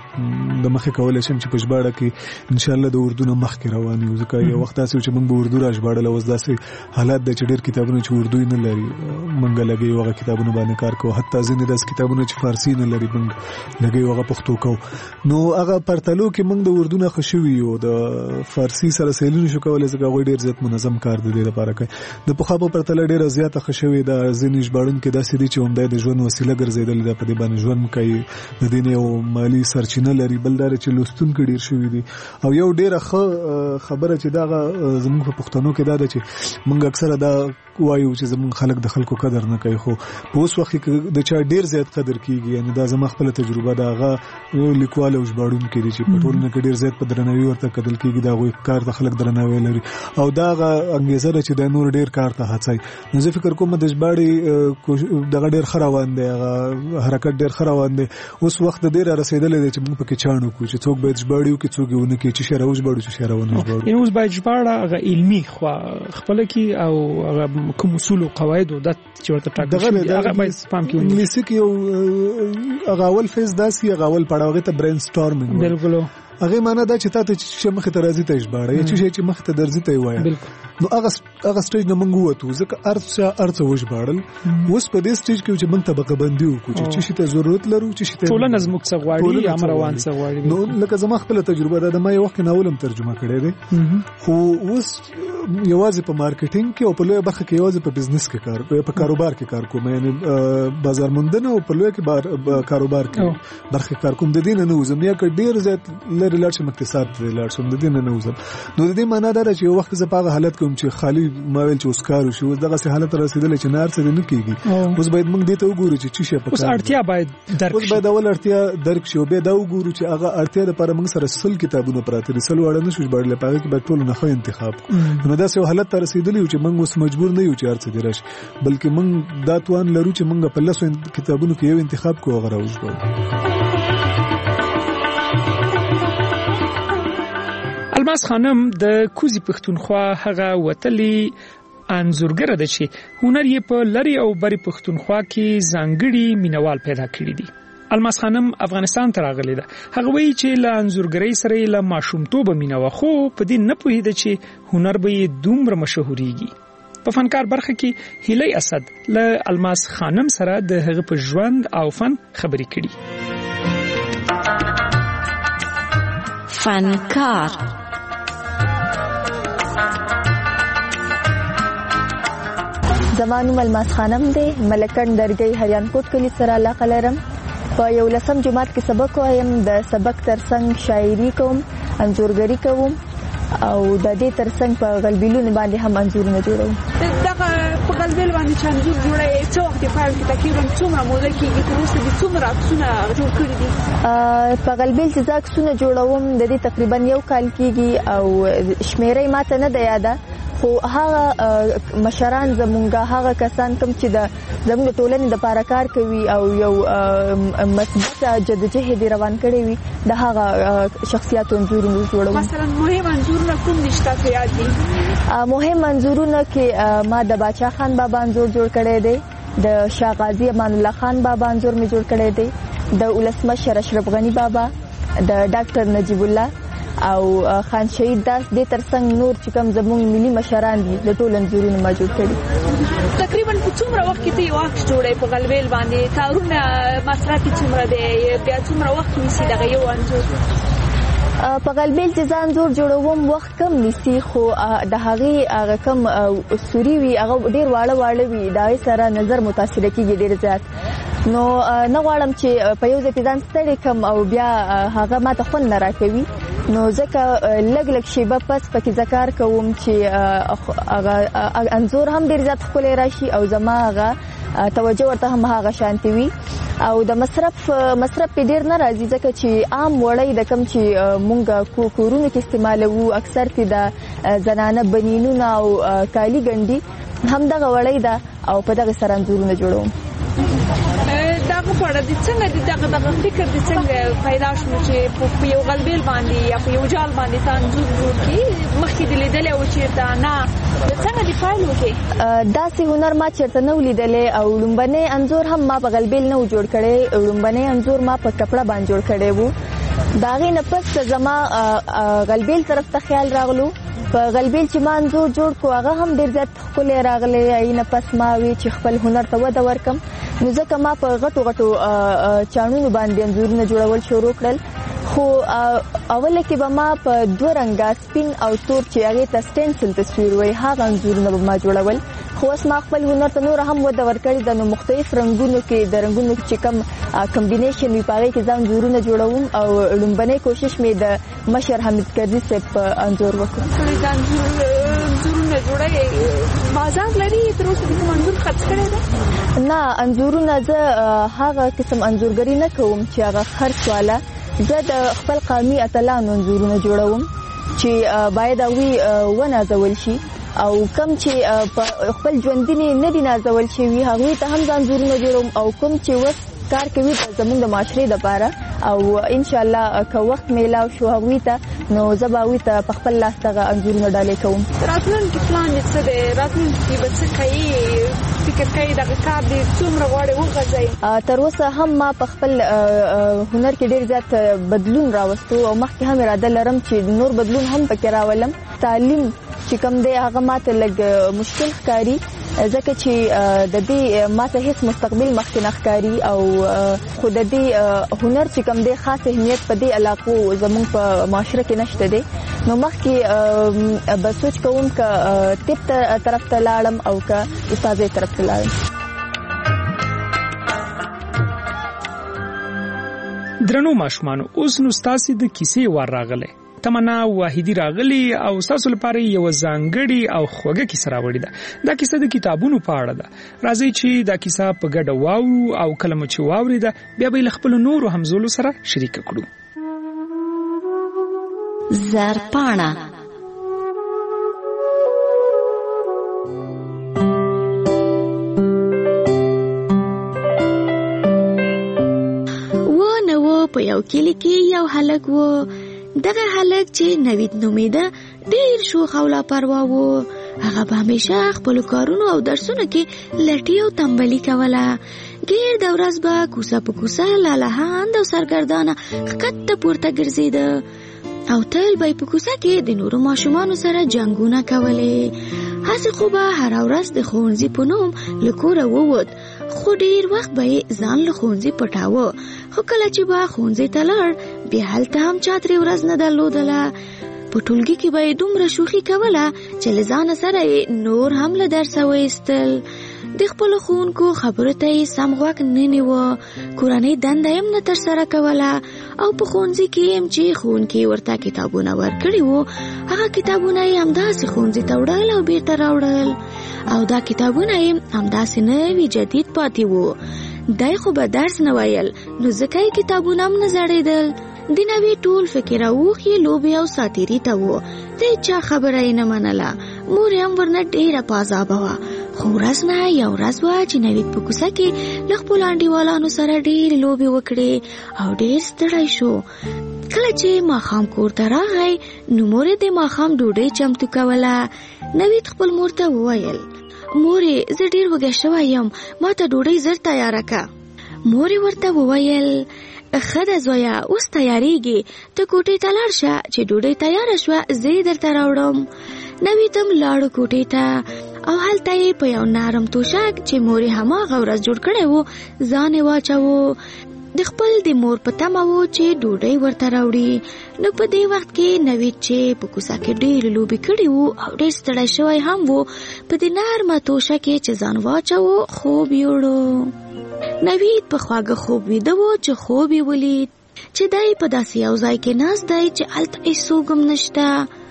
د مخې کولی شم چې په ژباړه کې انشاءالله د اردو نه مخکې روان یو ځکه یو وخت داسې و چې موږ به اردو را ژباړله اوس داسې حالات دی چې ډېر کتابونه چې اردو یې نه لري موږ لګیو هغه کتابونه باندې کار کوو حتی ځینې داسې کتابونه چې فارسي نه لري موږ لګیو هغه پښتو کوو نو هغه پرتلو کې موږ د اردو نه ښه شوي یو د فارسي سره سیلي نشو کولی ځکه هغوی ډېر زیات منظم کار د دې لپاره کوي د پخوا په پرتله ډېره زیاته ښه شوې ده ځینې ژباړونکي داسې دي چې همدا د ژوند وسیله ګرځېدلې ده په دې باندې ژوند کوي د دې نه یو مالي سرچینه لري بل دا چې لوستونکي ډېر شوي دي او یو ډېره ښه خبره چې دغه زموږ په پښتنو کې دا ده چې موږ اکثره دا وایو چې زموږ خلک د خلکو قدر نه کوي خو په اوس وخت کې د چا ډېر زیات قدر کېږي یعنې دا زما خپله تجربه ده هغه لیکوال او ژباړونکي دي چې په ټولنه کې ډېر زیات په درناوي ورته کتل کېږي د هغوی کار ته خلک درناوی لري او دا هغه انګېزه ده چې دا نور ډېر کار ته هڅوي نو زه فکر کوم د ژباړې دغه ډېر ښه روان دی هغه حرکت ډېر ښه روان دی اوس وخت د دې را رسېدلی دی چې موږ پکې چاڼ وکړو چې څوک باید ژباړې وکړي څوک یې ونه کړي چې شی راوژباړو چې شی راونه ژباړو یعنې اوس باید ژباړه هغه علمي خوا خپله کړي او هغه کوم اصول او قواعد او دا چې ورته ټاکل شوي دي هغه باید پام کې ونیسي انګلیسي کې یو هغه اول فیز داسې هغه اول پړاو هغې ته برین سټارمینګ بالکل هغې معنا دا چې تا ته چې مخې ته راځي ته یې ژباړه یا چې شی چې مخې ته درځي ته یې وایه نو هغه هغه سټیج نه موږ ووتو ځکه هر څه هر څه وژباړل اوس په دې سټیج کې چې موږ طبقه بندي وکړو چې څه شي ته ضرورت لرو څه شي ته ټولنه زموږ څه غواړي یا روان څه غواړي نو لکه زما خپله تجربه ده د ما یو وخت ناول هم ترجمه کړی دی خو اوس یوازې په مارکیټینګ کې او په لویه برخه کې یوازې په بزنس کې کار په کاروبار کې کار کوم یعنې بازار موندنه او په لویه کې کاروبار کې برخه کار کوم د دې نه نه وځم یا که ډېر زیات لرې ته لاړ شم اقتصاد ته لاړ شم د دې نه نه وزم نو د دې معنا دا چې یو وخت زه په هغه حالت کوم چې خالی ما ویل چې اوس کار وشي اوس دغه سه حالت رسیدل چې نار څه نه کیږي اوس باید موږ دې ته وګورو چې څه شي په اوس اړتیا باید درک اوس باید اول اړتیا درک شي او به دا وګورو چې هغه اړتیا لپاره موږ سره سل کتابونه پراته دي سل وړاندې نشو جوړل پاره کې باید ټول نه خو انتخاب نو دا سه حالت ته رسیدلی چې موږ اوس مجبور نه یو چې هر څه دی راشي بلکې موږ دا توان لرو چې موږ په لاسو کتابونو کې یو انتخاب کوو هغه راوځو. الماس خانم د کوزي پښتونخوا هغه وتلی انځورګره ده چې هنر یې په لری او بری پښتونخوا کې ځانګړي مینوال پیدا کړی دي. الماس خانم افغانستان ته راغلی ده. هغه وایي چې له انځورګرۍ سره له ماشومتوب مینوه خو په دې نه پوهیده چې هنر به دومره مشهوريږي. په فنکار برخه کې هیلی اسد له الماس خانم سره د هغه په ژوند او فن خبرې کړي. فنکار زمانو الماس خانم دی ملکن درګي هریان کوټ کلی سره علاقه لرم. په یو لسم جماعت کې سبق وایم د سبق ترڅنګ شاعري کوم انځورګري کوم او د دې ترڅنګ په غلبیلونو باندې هم انځورونه جوړوم. دغه په غلبیل باندې چې انځور جوړه څو وخت په اړه تقریبا څومره موده کېږي تر اوسه د څومره عکسونه جوړ کړي دي؟ په غلبیل چې زه عکسونه جوړوم د دې تقریبا یو کال کېږي او شمیرې ماته نه ده یاده خو هغه مشران زمونږه هغه کسان کوم چې د زموږ ټولنې د لپاره کار کوي او یو مثبت جدوجهد روان کړی وي د هغه شخصیت انځورونه جوړوم. مثلا مهم انځورونه کوم نشته چې یاد دي؟ مهم انځورونه کې ما د باچا خان بابا انځور جوړ کړی دی، د شاه غازی امان الله خان بابا انځور می جوړ کړی دی، د ولسمشر اشرف غنی بابا، د ډاکټر نجیب الله او خان شهید داس د ترڅنګ نور چې کوم زموږ ملي مشران دي د ټول انځورونه ما جوړ کړي. تقریبا په څومره وخت کې یو عکس جوړې په غلبیل باندې تارونه مصرفي څومره دی بیا څومره وخت نیسي دغه یو انځور؟ په غلبیل چې ځان زور جوړوم وخت کم نیسي خو د هغې هغه کم سوري وي هغه ډېر واړه واړه وي د هغې سره نظر متاثره کېږي ډېر زیات نو نه غواړم چې په یو ځای پې ځان ستړی کم او بیا هغه ما ته خوند نه راکوي نو ځکه لږ لږ شیبه پس پکې زه کار کوم چې هغه انځور هم ډېر زیات ښکلی راشي او زما هغه توجه ورته هم هغه شانتي وي او د مصرف مصرف په ډیر نه راځي ځکه چې عام وړۍ د کم چې مونږ کورونو کې استعمالوو اکثر تی د زنانه بنینونه او کالی ګنډي هم دغه وړۍ ده او په دغه سره انځورونه جوړوم. دغه په اړه د څنګه د دغه دغه فکر د څنګه پیدا شو چې په یو غلبیل باندې یا په یو جال باندې انځور جوړ کړي مخکې د لیدلې او چې دا نه څنګه دی فایل وکړي داسې هنر ما چیرته نه ولیدلې او لومبنې انځور هم ما په غلبیل نه جوړ کړي لومبنې انځور ما په کپړه باندې جوړ کړي وو دا غي نه پس زما غلبیل طرف ته خیال راغلو په غلبیل چې ما انځور جوړ کو هغه هم ډیر زیات ښکلی راغلی یې نه پس ما وی چې خپل هنر ته وده ورکم نو ځکه ما په غټو غټو چاڼونو باندې انځورونه جوړول شروع کړل خو اوله کې به ما په دوه رنګه سپین او تور چې هغې ته سټینسل تصویر وایي هغه انځورونه به ما جوړول خو اوس ما خپل هنر ته نور هم وده ورکړې ده نو مختلف رنګونو کې د رنګونو چې کوم کمبینیشن وي په هغې کې ځان انځورونه جوړوم او لومبنی کوشش مې د مشر حمید کرزي صاحب په انځور وکړم. انځورونه جوړوي بازار لري تر اوسه د کوم انځور خرڅ کړی ده؟ نه انځورونه زه هغه قسم انځورګري نه کوم چې هغه خرڅ والا زه د خپل قومي اتلانو انځورونه جوړوم چې باید هغوی ونازول شي او کوم چې په خپل ژوندینې نه دي نازول شوي هغوی ته هم ځان انځورونه جوړوم او کوم چې اوس کار کوي زموږ د معاشرې دپاره او انشاءالله که وخت میلاو شو هغوی ته نو زه به هغوی ته په خپل لاس دغه انځورونه ډالۍ کوم. راتلونکي پلان دې څه دی؟ راتلونکي به څه کوي؟ فکر کوي دغه کار دې څومره غواړې وغځوي؟ تر اوسه هم ما په خپل هنر کې ډېر زیات بدلون راوستو او مخکې هم اراده لرم چې نور بدلون هم پکې راولم. تعلیم چې کوم دی هغه ماته لږ مشکل ښکاري ځکه چې د دې ماته هیڅ مستقبل مخکې نه ښکاري او خو د دې هنر چې کوم دی خاص اهمیت په دې علاقو زموږ په معاشره کې نشته دی نو مخکې به سوچ کوم که طب طرف ته لاړم او که استاذۍ طرف ته لاړم. درنو ماشومانو، اوس نو ستاسو د کیسې وار راغله. تمنا واحدی راغلی او تاسو لپاره یو ځانګړی او خوږه کیسه راوړې ده. دا کیسه د کتابونو په اړه ده. راځي چې دا کیسه په ګډه واورو او کله چې واوري ده بیا به خپل نورو همزولو سره شریک کړو. زرپاڼه و نو په یو کلی کې یو هلک و. دغه هلک چې نوید نومیده ډیر شوخ او لاپروا و. هغه به همیشه خپل کارونو او درسونو کې لټي او تنبلي کوله. ګیر د ورځ به کوسه په کوسه لالهاند او سرګردانه ښکته پورته ګرځېده او تل به په کوسه کې د نورو ماشومانو سره جنګونه کولې. هسې خو به هره ورځ د ښوونځي په نوم له کوره ووت، خو ډیر وخت به یې ځان له ښوونځي پټاوه. خو کله چې به ښوونځي ته لاړ بیا هلته هم چا ترې ورځ نه درلودله. په ټولګي کې به یې دومره شوخي کوله چې له ځانه سره یې نور هم له درسه وایستل. د خپلو ښوونکو خبرو ته یې سم غوږ نه نیوه. کورنۍ دنده یې هم نه ترسره کوله او په ښوونځي کې هم چې ښوونکي ورته کتابونه ورکړي وو هغه کتابونه یې همداسې ښوونځي ته وړل او بیرته راوړل او دا کتابونه یې همداسې نوي جدید پاتې وو. دای خو به درس نه ویل نو ځکه یې کتابونه هم نه زړېدل. د نوي ټول فکر اوښې لوبې او ساتیري ته وو. د چا خبره یې نه منله. مور یې هم ورنه ډېره په عذابه وه. خو ورځ نه یو ورځ وه چې نوید په کوڅه کې له خپلو انډیوالانو سره ډېرې لوبې وکړې او ډېر ستړی شو. کله چې ماښام کور ته راغی نو مور یې د ماښام ډوډۍ چمتو کوله. نوید خپل مور ته وویل: مورې زه ډېر وږی شوی یم، ما ته ډوډۍ زر تیاره که. مور یې ورته وویل: ښه ده زویه، اوس تیارېږي، ته کوټې ته لاړ شه چې ډوډۍ تیاره شوه زه یې درته راوړم. نوید هم لاړو کوټې ته او هلته یې په یو نرم توشک چې مور یې هماغه ورځ جوړ کړی و ځان یې واچوه. د خپل د مور په تمه و چې ډوډۍ ورته راوړي. نو په دې وخت کې نوید چې په کوڅه کې ډېرې لوبې کړې وو او ډېر ستړی شوی هم و په دې نرمه توشه کې چې ځان واچوه خوب یوړو. نوید په خواږه خوب ویده و چې خوب یې ولید چې دی په داسې یو ځای کې ناست دی چې هلته هېڅوک هم نشته.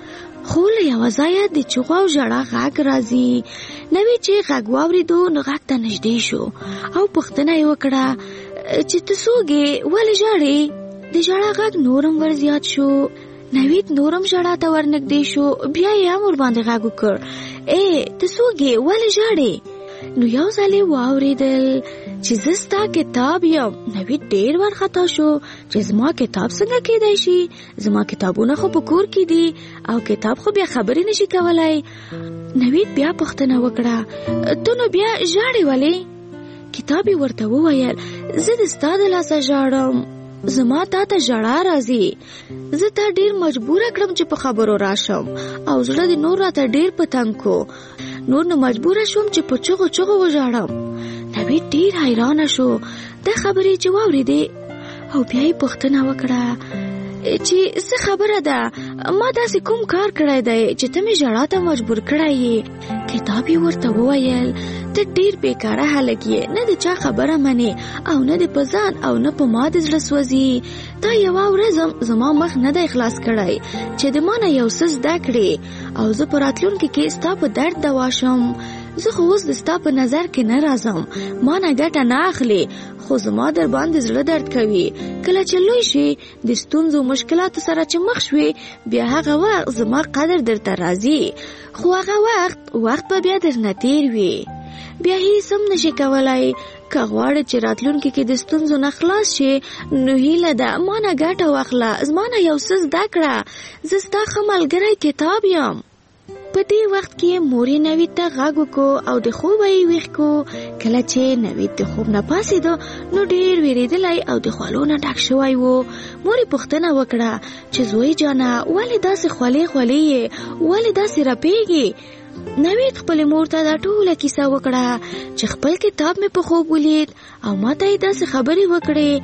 خو له یوه ځایه د چغو او ژړا غږ راځي. نوید چې غږ واورېدو نو غږ ته نږدې شو او پوښتنه یې وکړه چې ته څوک یې، ولې ژاړې؟ د ژړا غږ نورم ور زیات شو. نوید نورم ژړا ته ورنږدې شو. بیا یې هم ورباندې غږ وکړ: ای ته څوک یې، ولې ژاړې؟ نو یو ځل یې واورېدل چې زه ستا کتاب یم. نوید ډېر وارخطا شو چې زما کتاب څنګه کېدای شي؟ زما کتابونه خو په کور کې دي او کتاب خو بیا خبرې نشي کولی. نوید بیا پوښتنه وکړه: ته نو بیا ژاړې ولې؟ کتاب یې ورته وویل: زه د ستا د لاسه ژاړم، زما تا ته ژړا راځي. زه تا ډېر مجبوره کړم چې په خبرو راشم او زړه دې نور راته ډېر په تنګ کو. نور نو مجبوره شوم چې په چغو چغو وژاړم. نوید ډېر حیرانه شو دا خبرې چې واورېدې او بیا یې پوښتنه وکړه چې څه خبره ده، ما داسې کوم کار کړی دی چې ته مې ژړا ته مجبور کړی یې؟ کتاب یې ورته وویل: ته ډېر بېکاره هلک یې، نه د چا خبره منې او نه د په ځان او نه په ما د زړه سوځي. تا یوه ورځ هم زما مخ نه دی خلاص کړی چې د ما نه یو څه زده کړې او زه په راتلونکي کې ستا په درد دوا شم. زه خو اوس د ستا په نظر کې نه راځم، ما نه ګټه نه اخلي، خو زما در باندې زړه درد کوي. کله چې لوی شي د ستونزو مشکلاتو سره چې مخ شوي بیا هغه وخت زما قدر درته راځي، خو هغه وخت وخت به بیا درنه تیر وي، بیا هیڅ هم نشي کولای. که غواړې چې راتلونکي کې د ستونزو نه خلاص شي نو هیله ده ما نه ګټه واخله، زما نه یو څه زده کړه، زه ستا ښه ملګری کتاب یم. په دې وخت کې مور یې نوید ته غږ وکړو او د خوبه یې ویښ کړو. کله چې نوید د خوب نه پاڅېده نو ډېر وېرېدلی او د خولو نه ډک شوی و. مور یې پوښتنه وکړه چې زوی جانه ولې داسې خولې خولې یې، ولې داسې رپېږي؟ نوید خپلې مور ته دا ټوله کیسه وکړه چې خپل کتاب مې په خوب ولید او ما ته یې داسې خبرې وکړې.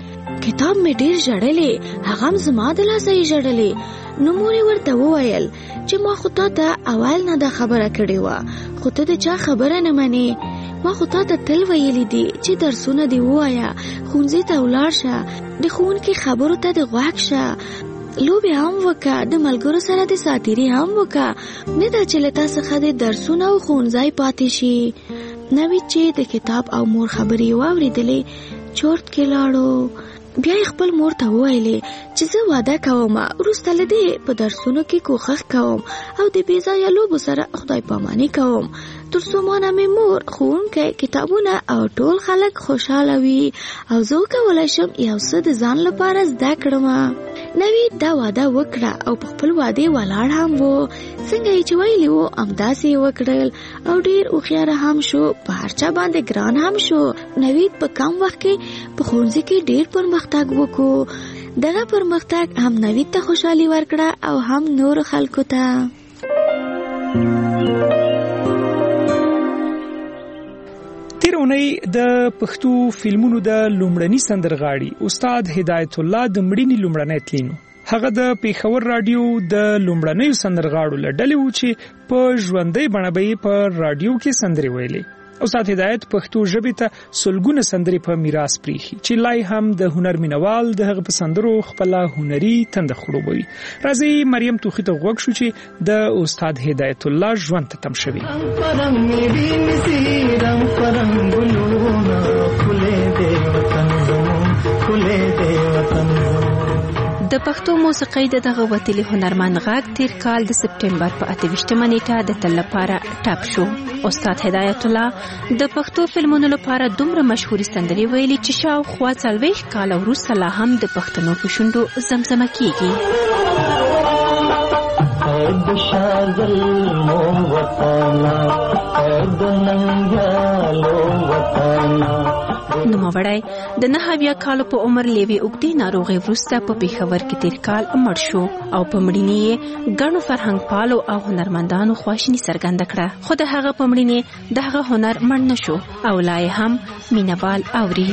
کتاب مې ډیر ژړلې، هغه هم زما د لاسه یې ژړلې. نو مور یې ورته وویل چې ما خو تا ته اول نه دا خبره کړې وه، خو ته د چا خبره نه منې. ما خو تا ته تل ویلي دي چې درسونه دې ووایه، ښوونځي ته ولاړ شه، د ښوونکي خبرو ته دې غوږ شه، لوبې هم وکړه، د ملګرو سره د ساتیري هم وکړه، نه دا چې له تا څخه د درسونه او ښوونځی پاتې شي. نوید چې د کتاب او مور خبرې واورېدلې چورت کې لاړو. بیا یې خپل مور ته وویلې چې زه واده کوم، وروسته له دې په درسونو کې کوښښ کوم او د بې ځایه لوبو سره خدای پاماني کوم، تر څو مانه مې مور، ښوونکی، کتابونه او ټول خلک خوشحاله وي او زه وکولی شم یو څه د ځان لپاره زده کړم. نوید دا واده وکړه او په خپل واده ولاړ هم و. څنګه یې چې ویلي وو همداسې یې وکړل او ډېر هوښیاره هم شو، په هر چا باندې ګران هم شو. نوید په کم وخت کې په ښوونځي کې ډېر پرمختګ وکړو. دغه پرمختګ هم نوید ته خوشحالي ورکړه او هم نورو خلکو ته. تیر اونۍ د پښتو فلمونو د لومړني سندرغاړي استاد هدایت الله د مړینې لومړنی تلین. هغه د پیښور رادیو د لومړنیو سندرغاړو له ډلې و چې په ژوندۍ بڼه به په رادیو کې سندرې ویلې. استاد هدایت پښتو ژبې ته سلګونه سندرې په میراث پریښي چې لای هم د هنر مینوال د هغه په سندرو خپل هنري تند خړوبوي. راځي مریم توخی ته غوږ شو چې د استاد هدایت الله ژوند ته تم شوی. د پښتو موسیقۍ د دغه وتلي هنرمند غږ تیر کال د سپټمبر په اته ویشتمه نیټه د تل لپاره ټاپ شو. استاد هدایت الله د پښتو فلمونو لپاره دومره مشهوري سندرې ویلي چې شاوخوا څلوېښت کاله وروسته لا هم د پښتنو په شونډو زمزمه کیږي. نوموړی د نهه اویا کالو په عمر له یوې اوږدې ناروغۍ وروسته په پېښور کې تیر کال مړ شو او په مړینې یې ګڼو فرهنګ پالو او هنرمندانو خواشیني څرګنده کړه. خو د هغه په مړینې د هغه هنر مړ نه شو او لا یې هم مینوال اوري.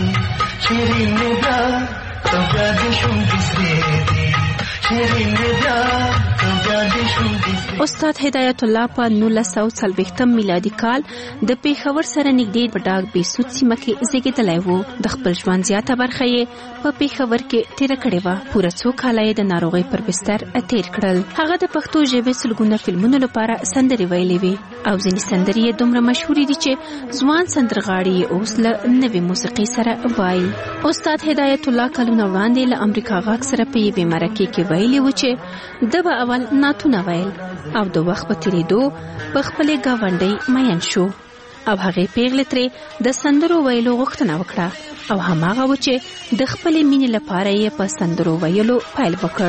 استاد هدایت الله په نولس سوه څلوېښتم میلادي کال د پېښور سره نږدې په ډاګ بیسود سیمه کې زیږېدلی و. د خپل ژوند زیاته برخه یې په پېښور کې تېره کړې وه. پوره څو کاله یې د ناروغۍ پر بستر تېر کړل. هغه د پښتو ژبې سلګونه فلمونو لپاره سندرې ویلې وې او ځینې سندرې یې دومره مشهورې دي چې ځوان سندرغاړي یې اوس له نوې موسیقۍ سره وایي. استاد هدایت الله کلونه وړاندې له امریکا غږ سره په یوې مرکې کې ویلي و چې د به اول نعتونه ویل او د وخت په تېرېدو په خپلې ګاونډۍ مین شو او هغې پیغلې ترې د سندرو ویلو غوښتنه وکړه او هماغه و چې د خپلې مینې لپاره یې په سندرو ویلو پیل وکړ.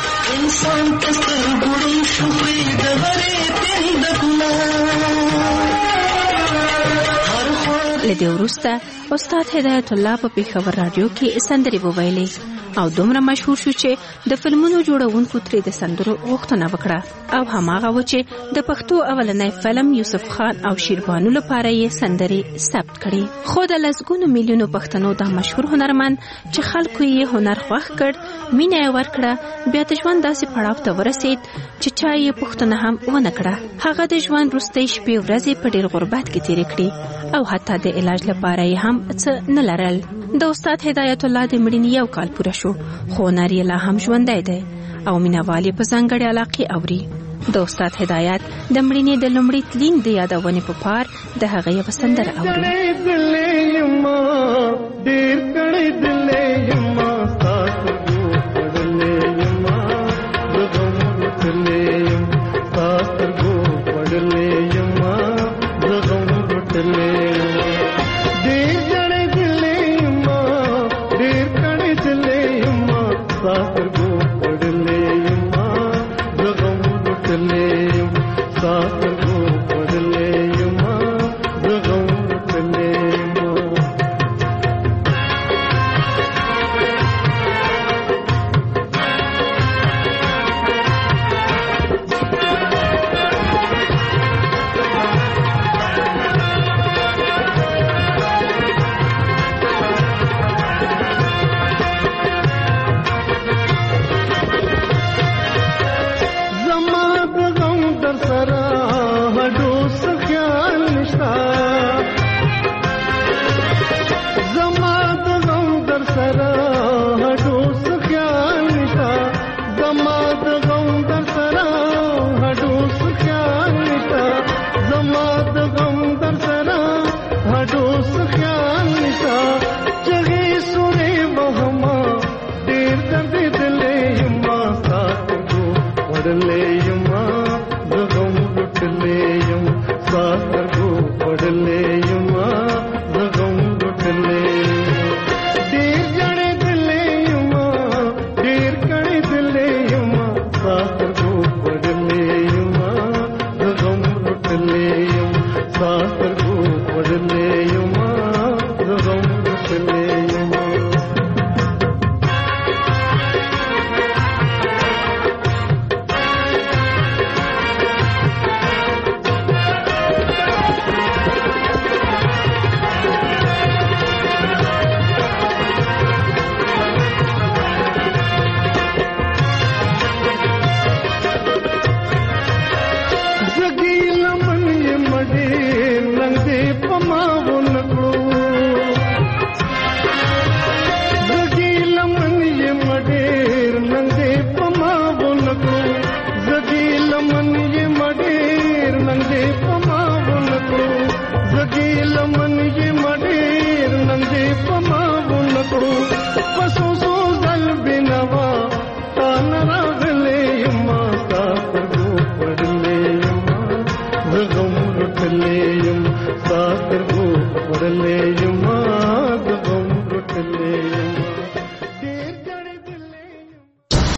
له دې وروسته استاد هدایت الله په پېښور راډیو کې سندرې وویلې او دومره مشهور شو چې د فلمونو جوړونکو ترې د سندرو غوښتنه وکړه او هماغه و چې د پښتو اولنی فلم یوسف خان او شیربانو لپاره یې سندرې ثبت کړې. خو د لسګونو میلیونو پښتنو دا مشهور هنرمند چې خلکو یې هنر خوښ کړ، مینه یې ورکړه، بیا د ژوند داسې پړاو ته ورسېد چې چا یې پوښتنه هم ونه کړه. هغه د ژوند وروستۍ شپې ورځې په ډېر غربت کې تېرې کړې او حتی د علاج لپاره یې هم څه نه لرل. د استاد هدایت الله د مړینې یو کال پوره شو خو هنر یې لا هم ژوندی دی او مینوال یې په ځانګړې علاقې اوري. د استاد هدایت د مړینې د لومړي تلین د یادونې په پار د هغه یوه سندره اورو. لرلې یم